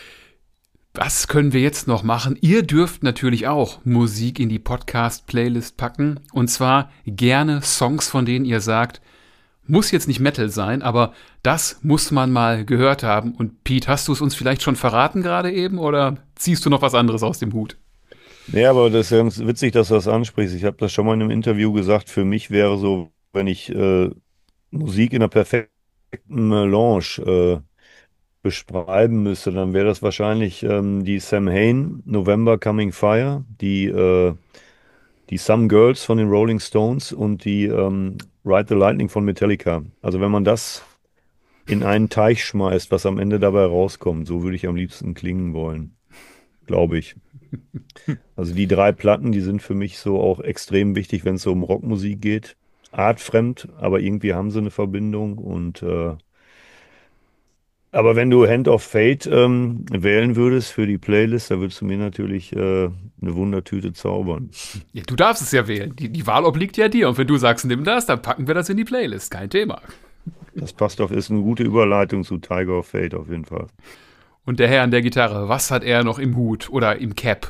Was können wir jetzt noch machen? Ihr dürft natürlich auch Musik in die Podcast-Playlist packen. Und zwar gerne Songs, von denen ihr sagt, muss jetzt nicht Metal sein, aber das muss man mal gehört haben. Und Pete, hast du es uns vielleicht schon verraten gerade eben oder ziehst du noch was anderes aus dem Hut? Ja, aber das ist ganz witzig, dass du das ansprichst. Ich habe das schon mal in einem Interview gesagt. Für mich wäre so, wenn ich äh, Musik in einer perfekten Melange äh, beschreiben müsste, dann wäre das wahrscheinlich ähm, die Sam Hain, November Coming Fire, die, äh, die Some Girls von den Rolling Stones und die ähm, Ride the Lightning von Metallica. Also wenn man das in einen Teich schmeißt, was am Ende dabei rauskommt, so würde ich am liebsten klingen wollen, glaube ich. Also die drei Platten, die sind für mich so auch extrem wichtig, wenn es so um Rockmusik geht. Artfremd, aber irgendwie haben sie eine Verbindung und äh, aber wenn du Hand of Fate ähm, wählen würdest für die Playlist, da würdest du mir natürlich äh, eine Wundertüte zaubern. Ja, du darfst es ja wählen. Die, die Wahl obliegt ja dir. Und wenn du sagst, nimm das, dann packen wir das in die Playlist. Kein Thema. Das passt auf, ist eine gute Überleitung zu Tiger of Fate auf jeden Fall. Und der Herr an der Gitarre, was hat er noch im Hut oder im Cap?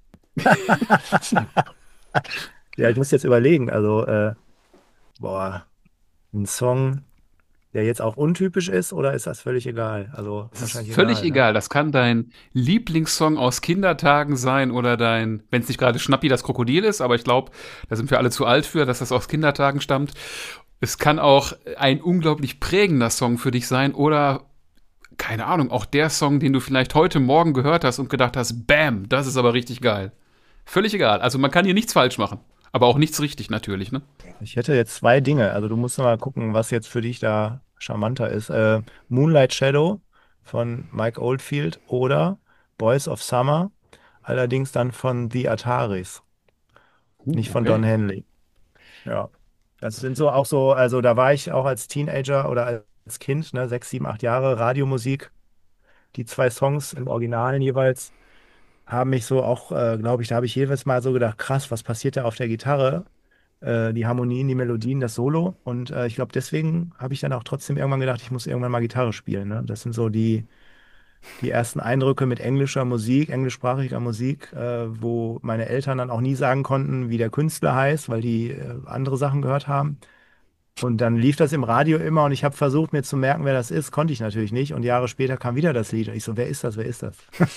Ja, ich muss jetzt überlegen, also, äh, boah, ein Song, der jetzt auch untypisch ist, oder ist das völlig egal? Also, Das ist wahrscheinlich völlig ne? egal. Das kann dein Lieblingssong aus Kindertagen sein oder dein, wenn es nicht gerade Schnappi das Krokodil ist, aber ich glaube, da sind wir alle zu alt für, dass das aus Kindertagen stammt. Es kann auch ein unglaublich prägender Song für dich sein oder, keine Ahnung, auch der Song, den du vielleicht heute Morgen gehört hast und gedacht hast, bam, das ist aber richtig geil. Völlig egal. Also man kann hier nichts falsch machen. Aber auch nichts richtig natürlich, ne? Ich hätte jetzt zwei Dinge. Also du musst mal gucken, was jetzt für dich da charmanter ist. Äh, Moonlight Shadow von Mike Oldfield oder Boys of Summer, allerdings dann von The Ataris, Uh, nicht von okay. Don Henley. Ja, das sind so auch so, also da war ich auch als Teenager oder als Kind, ne, sechs, sieben, acht Jahre, Radiomusik. Die zwei Songs im Originalen jeweils haben mich so auch, äh, glaube ich, da habe ich jedes Mal so gedacht, krass, was passiert da auf der Gitarre? Äh, die Harmonien, die Melodien, das Solo. Und äh, ich glaube, deswegen habe ich dann auch trotzdem irgendwann gedacht, ich muss irgendwann mal Gitarre spielen. Ne? Das sind so die, die ersten Eindrücke mit englischer Musik, englischsprachiger Musik, äh, wo meine Eltern dann auch nie sagen konnten, wie der Künstler heißt, weil die äh, andere Sachen gehört haben. Und dann lief das im Radio immer und ich habe versucht, mir zu merken, wer das ist. Konnte ich natürlich nicht. Und Jahre später kam wieder das Lied. Und ich so, wer ist das, wer ist das?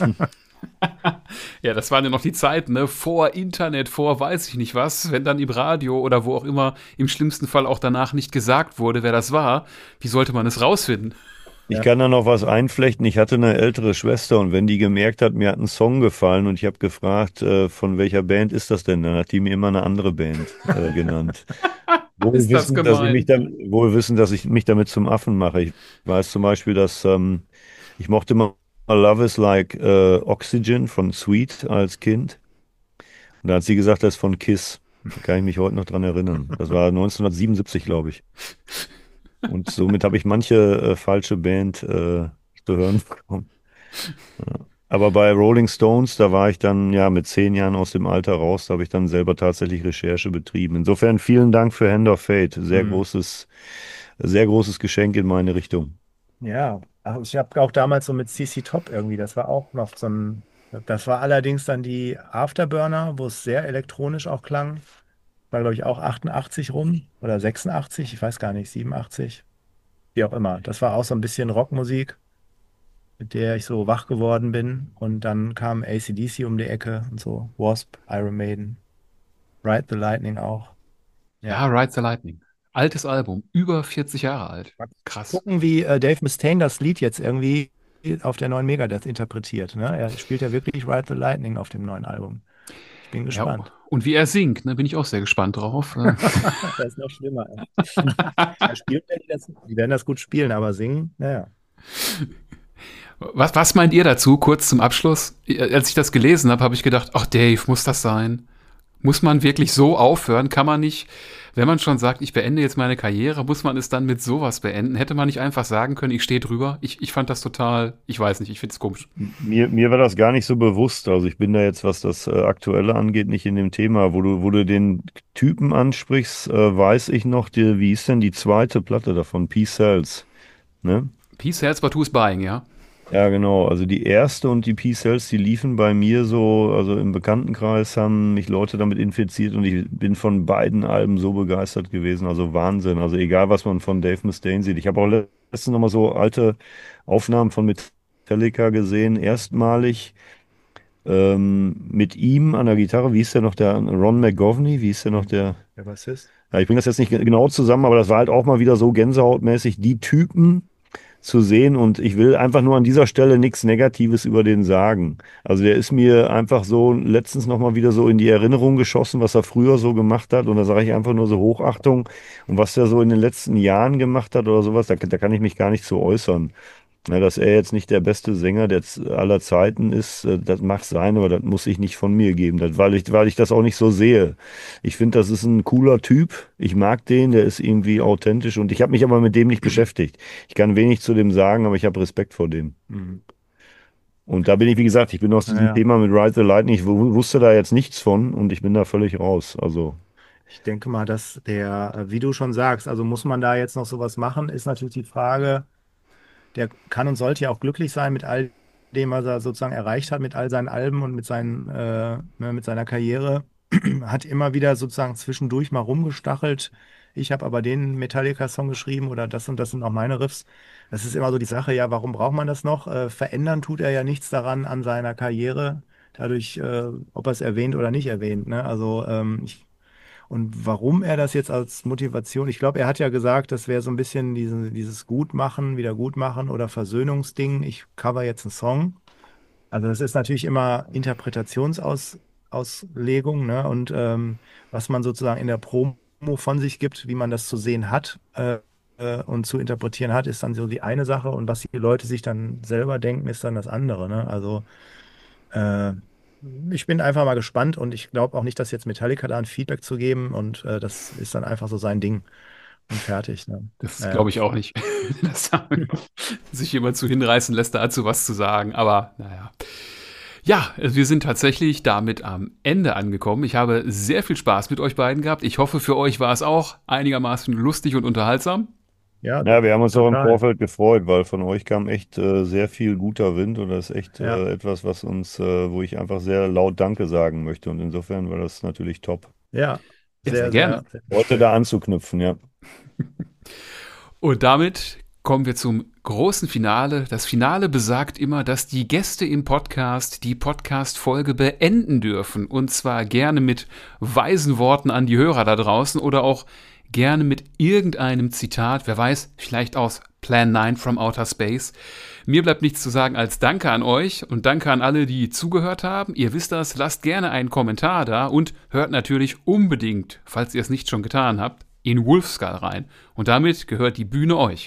Ja, das waren ja noch die Zeiten, ne? Vor Internet, vor weiß ich nicht was, wenn dann im Radio oder wo auch immer im schlimmsten Fall auch danach nicht gesagt wurde, wer das war, wie sollte man es rausfinden? Ich kann da noch was einflechten. Ich hatte eine ältere Schwester und wenn die gemerkt hat, mir hat ein Song gefallen und ich habe gefragt, äh, von welcher Band ist das denn, dann hat die mir immer eine andere Band äh, genannt. Wohl Ist das wissen, dass ich mich gemein? da, wohl wissen, dass ich mich damit zum Affen mache. Ich weiß zum Beispiel, dass ähm, ich mochte mal Love is Like äh, Oxygen von Sweet als Kind. Und da hat sie gesagt, das ist von Kiss. Da kann ich mich heute noch dran erinnern. Das war neunzehnhundertsiebenundsiebzig, glaube ich. Und somit habe ich manche äh, falsche Band äh, zu hören bekommen. Ja. Aber bei Rolling Stones, da war ich dann ja mit zehn Jahren aus dem Alter raus, da habe ich dann selber tatsächlich Recherche betrieben. Insofern vielen Dank für Hand of Fate. Sehr Mhm. großes, sehr großes Geschenk in meine Richtung. Ja, ach, ich habe auch damals so mit C C Top irgendwie, das war auch noch so ein, das war allerdings dann die Afterburner, wo es sehr elektronisch auch klang. War, glaube ich, auch achtundachtzig rum oder sechsundachtzig, ich weiß gar nicht, siebenundachtzig, wie auch immer. Das war auch so ein bisschen Rockmusik, mit der ich so wach geworden bin. Und dann kam A C D C um die Ecke und so, Wasp, Iron Maiden, Ride the Lightning auch. Ja, Ride the Lightning. Altes Album, über vierzig Jahre alt. Mal Krass. gucken, wie äh, Dave Mustaine das Lied jetzt irgendwie auf der neuen Megadeth interpretiet. Ne? Er spielt ja wirklich Ride the Lightning auf dem neuen Album. Ich bin Ja, gespannt. und wie er singt, ne, bin ich auch sehr gespannt drauf. Äh, Das ist noch schlimmer. Ja, spielen werden die, das, die werden das gut spielen, aber singen, naja. Was, was meint ihr dazu, kurz zum Abschluss? Als ich das gelesen habe, habe ich gedacht, ach Dave, muss das sein? Muss man wirklich so aufhören? Kann man nicht, wenn man schon sagt, ich beende jetzt meine Karriere, muss man es dann mit sowas beenden? Hätte man nicht einfach sagen können, ich stehe drüber? Ich, ich fand das total, ich weiß nicht, ich finde es komisch. Mir, mir war das gar nicht so bewusst. Also ich bin da jetzt, was das äh, Aktuelle angeht, nicht in dem Thema. Wo du, wo du den Typen ansprichst, äh, weiß ich noch, die, wie ist denn die zweite Platte davon? Peace Sells. Ne? Peace sells, but who's buying, ja? Ja, genau. Also die erste und die P-Cells, die liefen bei mir so, also im Bekanntenkreis haben mich Leute damit infiziert und ich bin von beiden Alben so begeistert gewesen. Also Wahnsinn. Also egal, was man von Dave Mustaine sieht. Ich habe auch letztens noch mal so alte Aufnahmen von Metallica gesehen, erstmalig ähm, mit ihm an der Gitarre. Wie hieß der noch, der Ron McGovney? Wie hieß der noch, der? Der Bassist. Ja, ich bringe das jetzt nicht genau zusammen, aber das war halt auch mal wieder so gänsehautmäßig die Typen zu sehen und ich will einfach nur an dieser Stelle nichts Negatives über den sagen. Also der ist mir einfach so letztens nochmal wieder so in die Erinnerung geschossen, was er früher so gemacht hat und da sage ich einfach nur so Hochachtung und was er so in den letzten Jahren gemacht hat oder sowas, da, da kann ich mich gar nicht zu äußern. Ja, dass er jetzt nicht der beste Sänger der Z- aller Zeiten ist, äh, das mag sein, aber das muss ich nicht von mir geben, das, weil ich, weil ich das auch nicht so sehe. Ich finde, das ist ein cooler Typ. Ich mag den, der ist irgendwie authentisch und ich habe mich aber mit dem nicht beschäftigt. Ich kann wenig zu dem sagen, aber ich habe Respekt vor dem. Mhm. Und da bin ich, wie gesagt, ich bin aus diesem Naja. Thema mit Ride the Lightning, ich wu- wusste da jetzt nichts von und ich bin da völlig raus. Also, Ich denke mal, dass der, äh, wie du schon sagst, also muss man da jetzt noch sowas machen, ist natürlich die Frage, der kann und sollte ja auch glücklich sein mit all dem, was er sozusagen erreicht hat, mit all seinen Alben und mit seinen, äh, ne, mit seiner Karriere. Hat immer wieder sozusagen zwischendurch mal rumgestachelt. Ich habe aber den Metallica-Song geschrieben oder das und das sind auch meine Riffs. Das ist immer so die Sache, ja, warum braucht man das noch? Äh, verändern tut er ja nichts daran an seiner Karriere, dadurch, äh, ob er es erwähnt oder nicht erwähnt. Ne? Also ähm, ich und warum er das jetzt als Motivation, ich glaube, er hat ja gesagt, das wäre so ein bisschen diese, dieses Gutmachen, Wiedergutmachen oder Versöhnungsding. Ich cover jetzt einen Song. Also das ist natürlich immer Interpretationsauslegung, ne? Und ähm, was man sozusagen in der Promo von sich gibt, wie man das zu sehen hat äh, äh, und zu interpretieren hat, ist dann so die eine Sache. Und was die Leute sich dann selber denken, ist dann das andere, ne? Also äh, ich bin einfach mal gespannt und ich glaube auch nicht, dass jetzt Metallica da ein Feedback zu geben und äh, das ist dann einfach so sein Ding und fertig. Ne? Das Naja. glaube ich auch nicht, dass da sich jemand zu hinreißen lässt, dazu was zu sagen. Aber naja. Ja, wir sind tatsächlich damit am Ende angekommen. Ich habe sehr viel Spaß mit euch beiden gehabt. Ich hoffe, für euch war es auch einigermaßen lustig und unterhaltsam. Ja, ja, wir haben uns auch im total. Vorfeld gefreut, weil von euch kam echt äh, sehr viel guter Wind und das ist echt Ja. äh, etwas, was uns, äh, wo ich einfach sehr laut Danke sagen möchte und insofern war das natürlich top. Ja, Ja, sehr gerne. sehr, Heute da anzuknüpfen, ja. Und damit kommen wir zum großen Finale. Das Finale besagt immer, dass die Gäste im Podcast die Podcast-Folge beenden dürfen. Und zwar gerne mit weisen Worten an die Hörer da draußen oder auch gerne mit irgendeinem Zitat, wer weiß, vielleicht aus Plan neun from Outer Space. Mir bleibt nichts zu sagen als Danke an euch und Danke an alle, die zugehört haben. Ihr wisst das, lasst gerne einen Kommentar da und hört natürlich unbedingt, falls ihr es nicht schon getan habt, in Wolfskull rein. Und damit gehört die Bühne euch.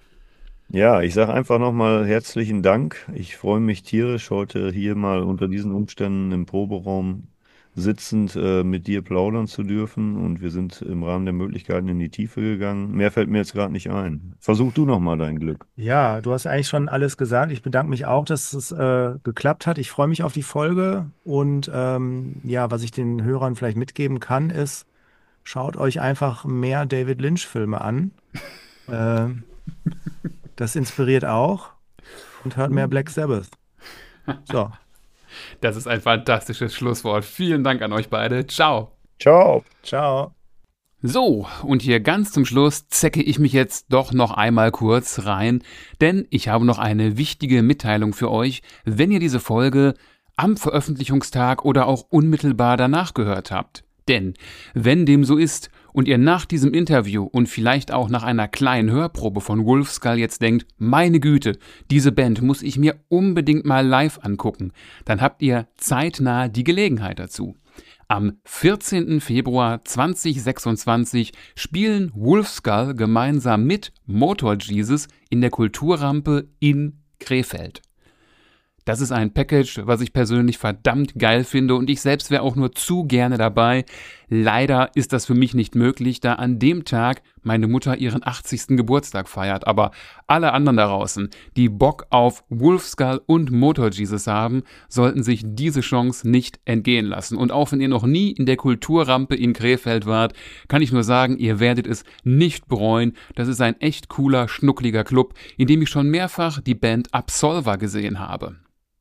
Ja, ich sage einfach nochmal herzlichen Dank. Ich freue mich tierisch, heute hier mal unter diesen Umständen im Proberaum sitzend äh, mit dir plaudern zu dürfen. Und wir sind im Rahmen der Möglichkeiten in die Tiefe gegangen. Mehr fällt mir jetzt gerade nicht ein. Versuch du nochmal dein Glück. Ja, du hast eigentlich schon alles gesagt. Ich bedanke mich auch, dass es äh, geklappt hat. Ich freue mich auf die Folge. Und ähm, ja, was ich den Hörern vielleicht mitgeben kann, ist, schaut euch einfach mehr David Lynch-Filme an. äh, das inspiriert auch. Und hört mehr Black Sabbath. So. Das ist ein fantastisches Schlusswort. Vielen Dank an euch beide. Ciao. Ciao. Ciao. So, und hier ganz zum Schluss zecke ich mich jetzt doch noch einmal kurz rein, denn ich habe noch eine wichtige Mitteilung für euch, wenn ihr diese Folge am Veröffentlichungstag oder auch unmittelbar danach gehört habt. Denn wenn dem so ist und ihr nach diesem Interview und vielleicht auch nach einer kleinen Hörprobe von Wolfskull jetzt denkt, meine Güte, diese Band muss ich mir unbedingt mal live angucken, dann habt ihr zeitnah die Gelegenheit dazu. Am vierzehnten Februar zweitausendsechsundzwanzig spielen Wolfskull gemeinsam mit Motor Jesus in der Kulturrampe in Krefeld. Das ist ein Package, was ich persönlich verdammt geil finde und ich selbst wäre auch nur zu gerne dabei. Leider ist das für mich nicht möglich, da an dem Tag meine Mutter ihren achtzigsten Geburtstag feiert. Aber alle anderen da draußen, die Bock auf Wolfskull und Motor Jesus haben, sollten sich diese Chance nicht entgehen lassen. Und auch wenn ihr noch nie in der Kulturrampe in Krefeld wart, kann ich nur sagen, ihr werdet es nicht bereuen. Das ist ein echt cooler, schnuckliger Club, in dem ich schon mehrfach die Band Absolver gesehen habe.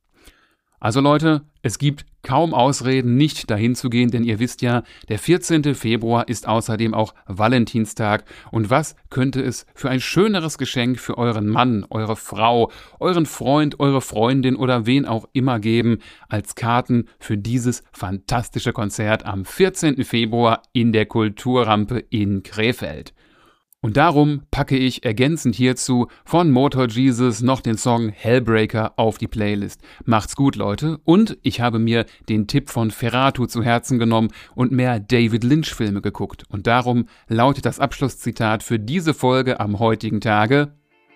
Also Leute, es gibt kaum Ausreden, nicht dahin zu gehen, denn ihr wisst ja, der vierzehnte Februar ist außerdem auch Valentinstag. Und was könnte es für ein schöneres Geschenk für euren Mann, eure Frau, euren Freund, eure Freundin oder wen auch immer geben, als Karten für dieses fantastische Konzert am vierzehnten Februar in der Kulturrampe in Krefeld. Und darum packe ich ergänzend hierzu von Motor Jesus noch den Song Hellbreaker auf die Playlist. Macht's gut, Leute. Und ich habe mir den Tipp von Ferratu zu Herzen genommen und mehr David Lynch-Filme geguckt. Und darum lautet das Abschlusszitat für diese Folge am heutigen Tage: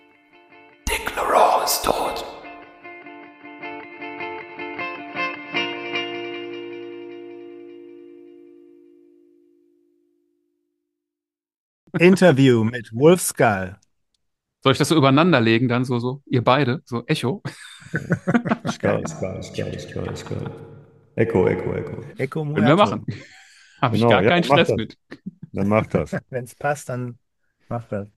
Dick LaRaw ist tot. Interview mit Wolfskull. Soll ich das so übereinander legen dann so, so? Ihr beide? So Echo? Sky, Sky, Sky, Sky, Sky. Echo, Echo, Echo. Echo Können wir machen. Habe ich Genau, gar ja, keinen mach Stress das. mit. Dann mach das. Wenn es passt, dann macht das.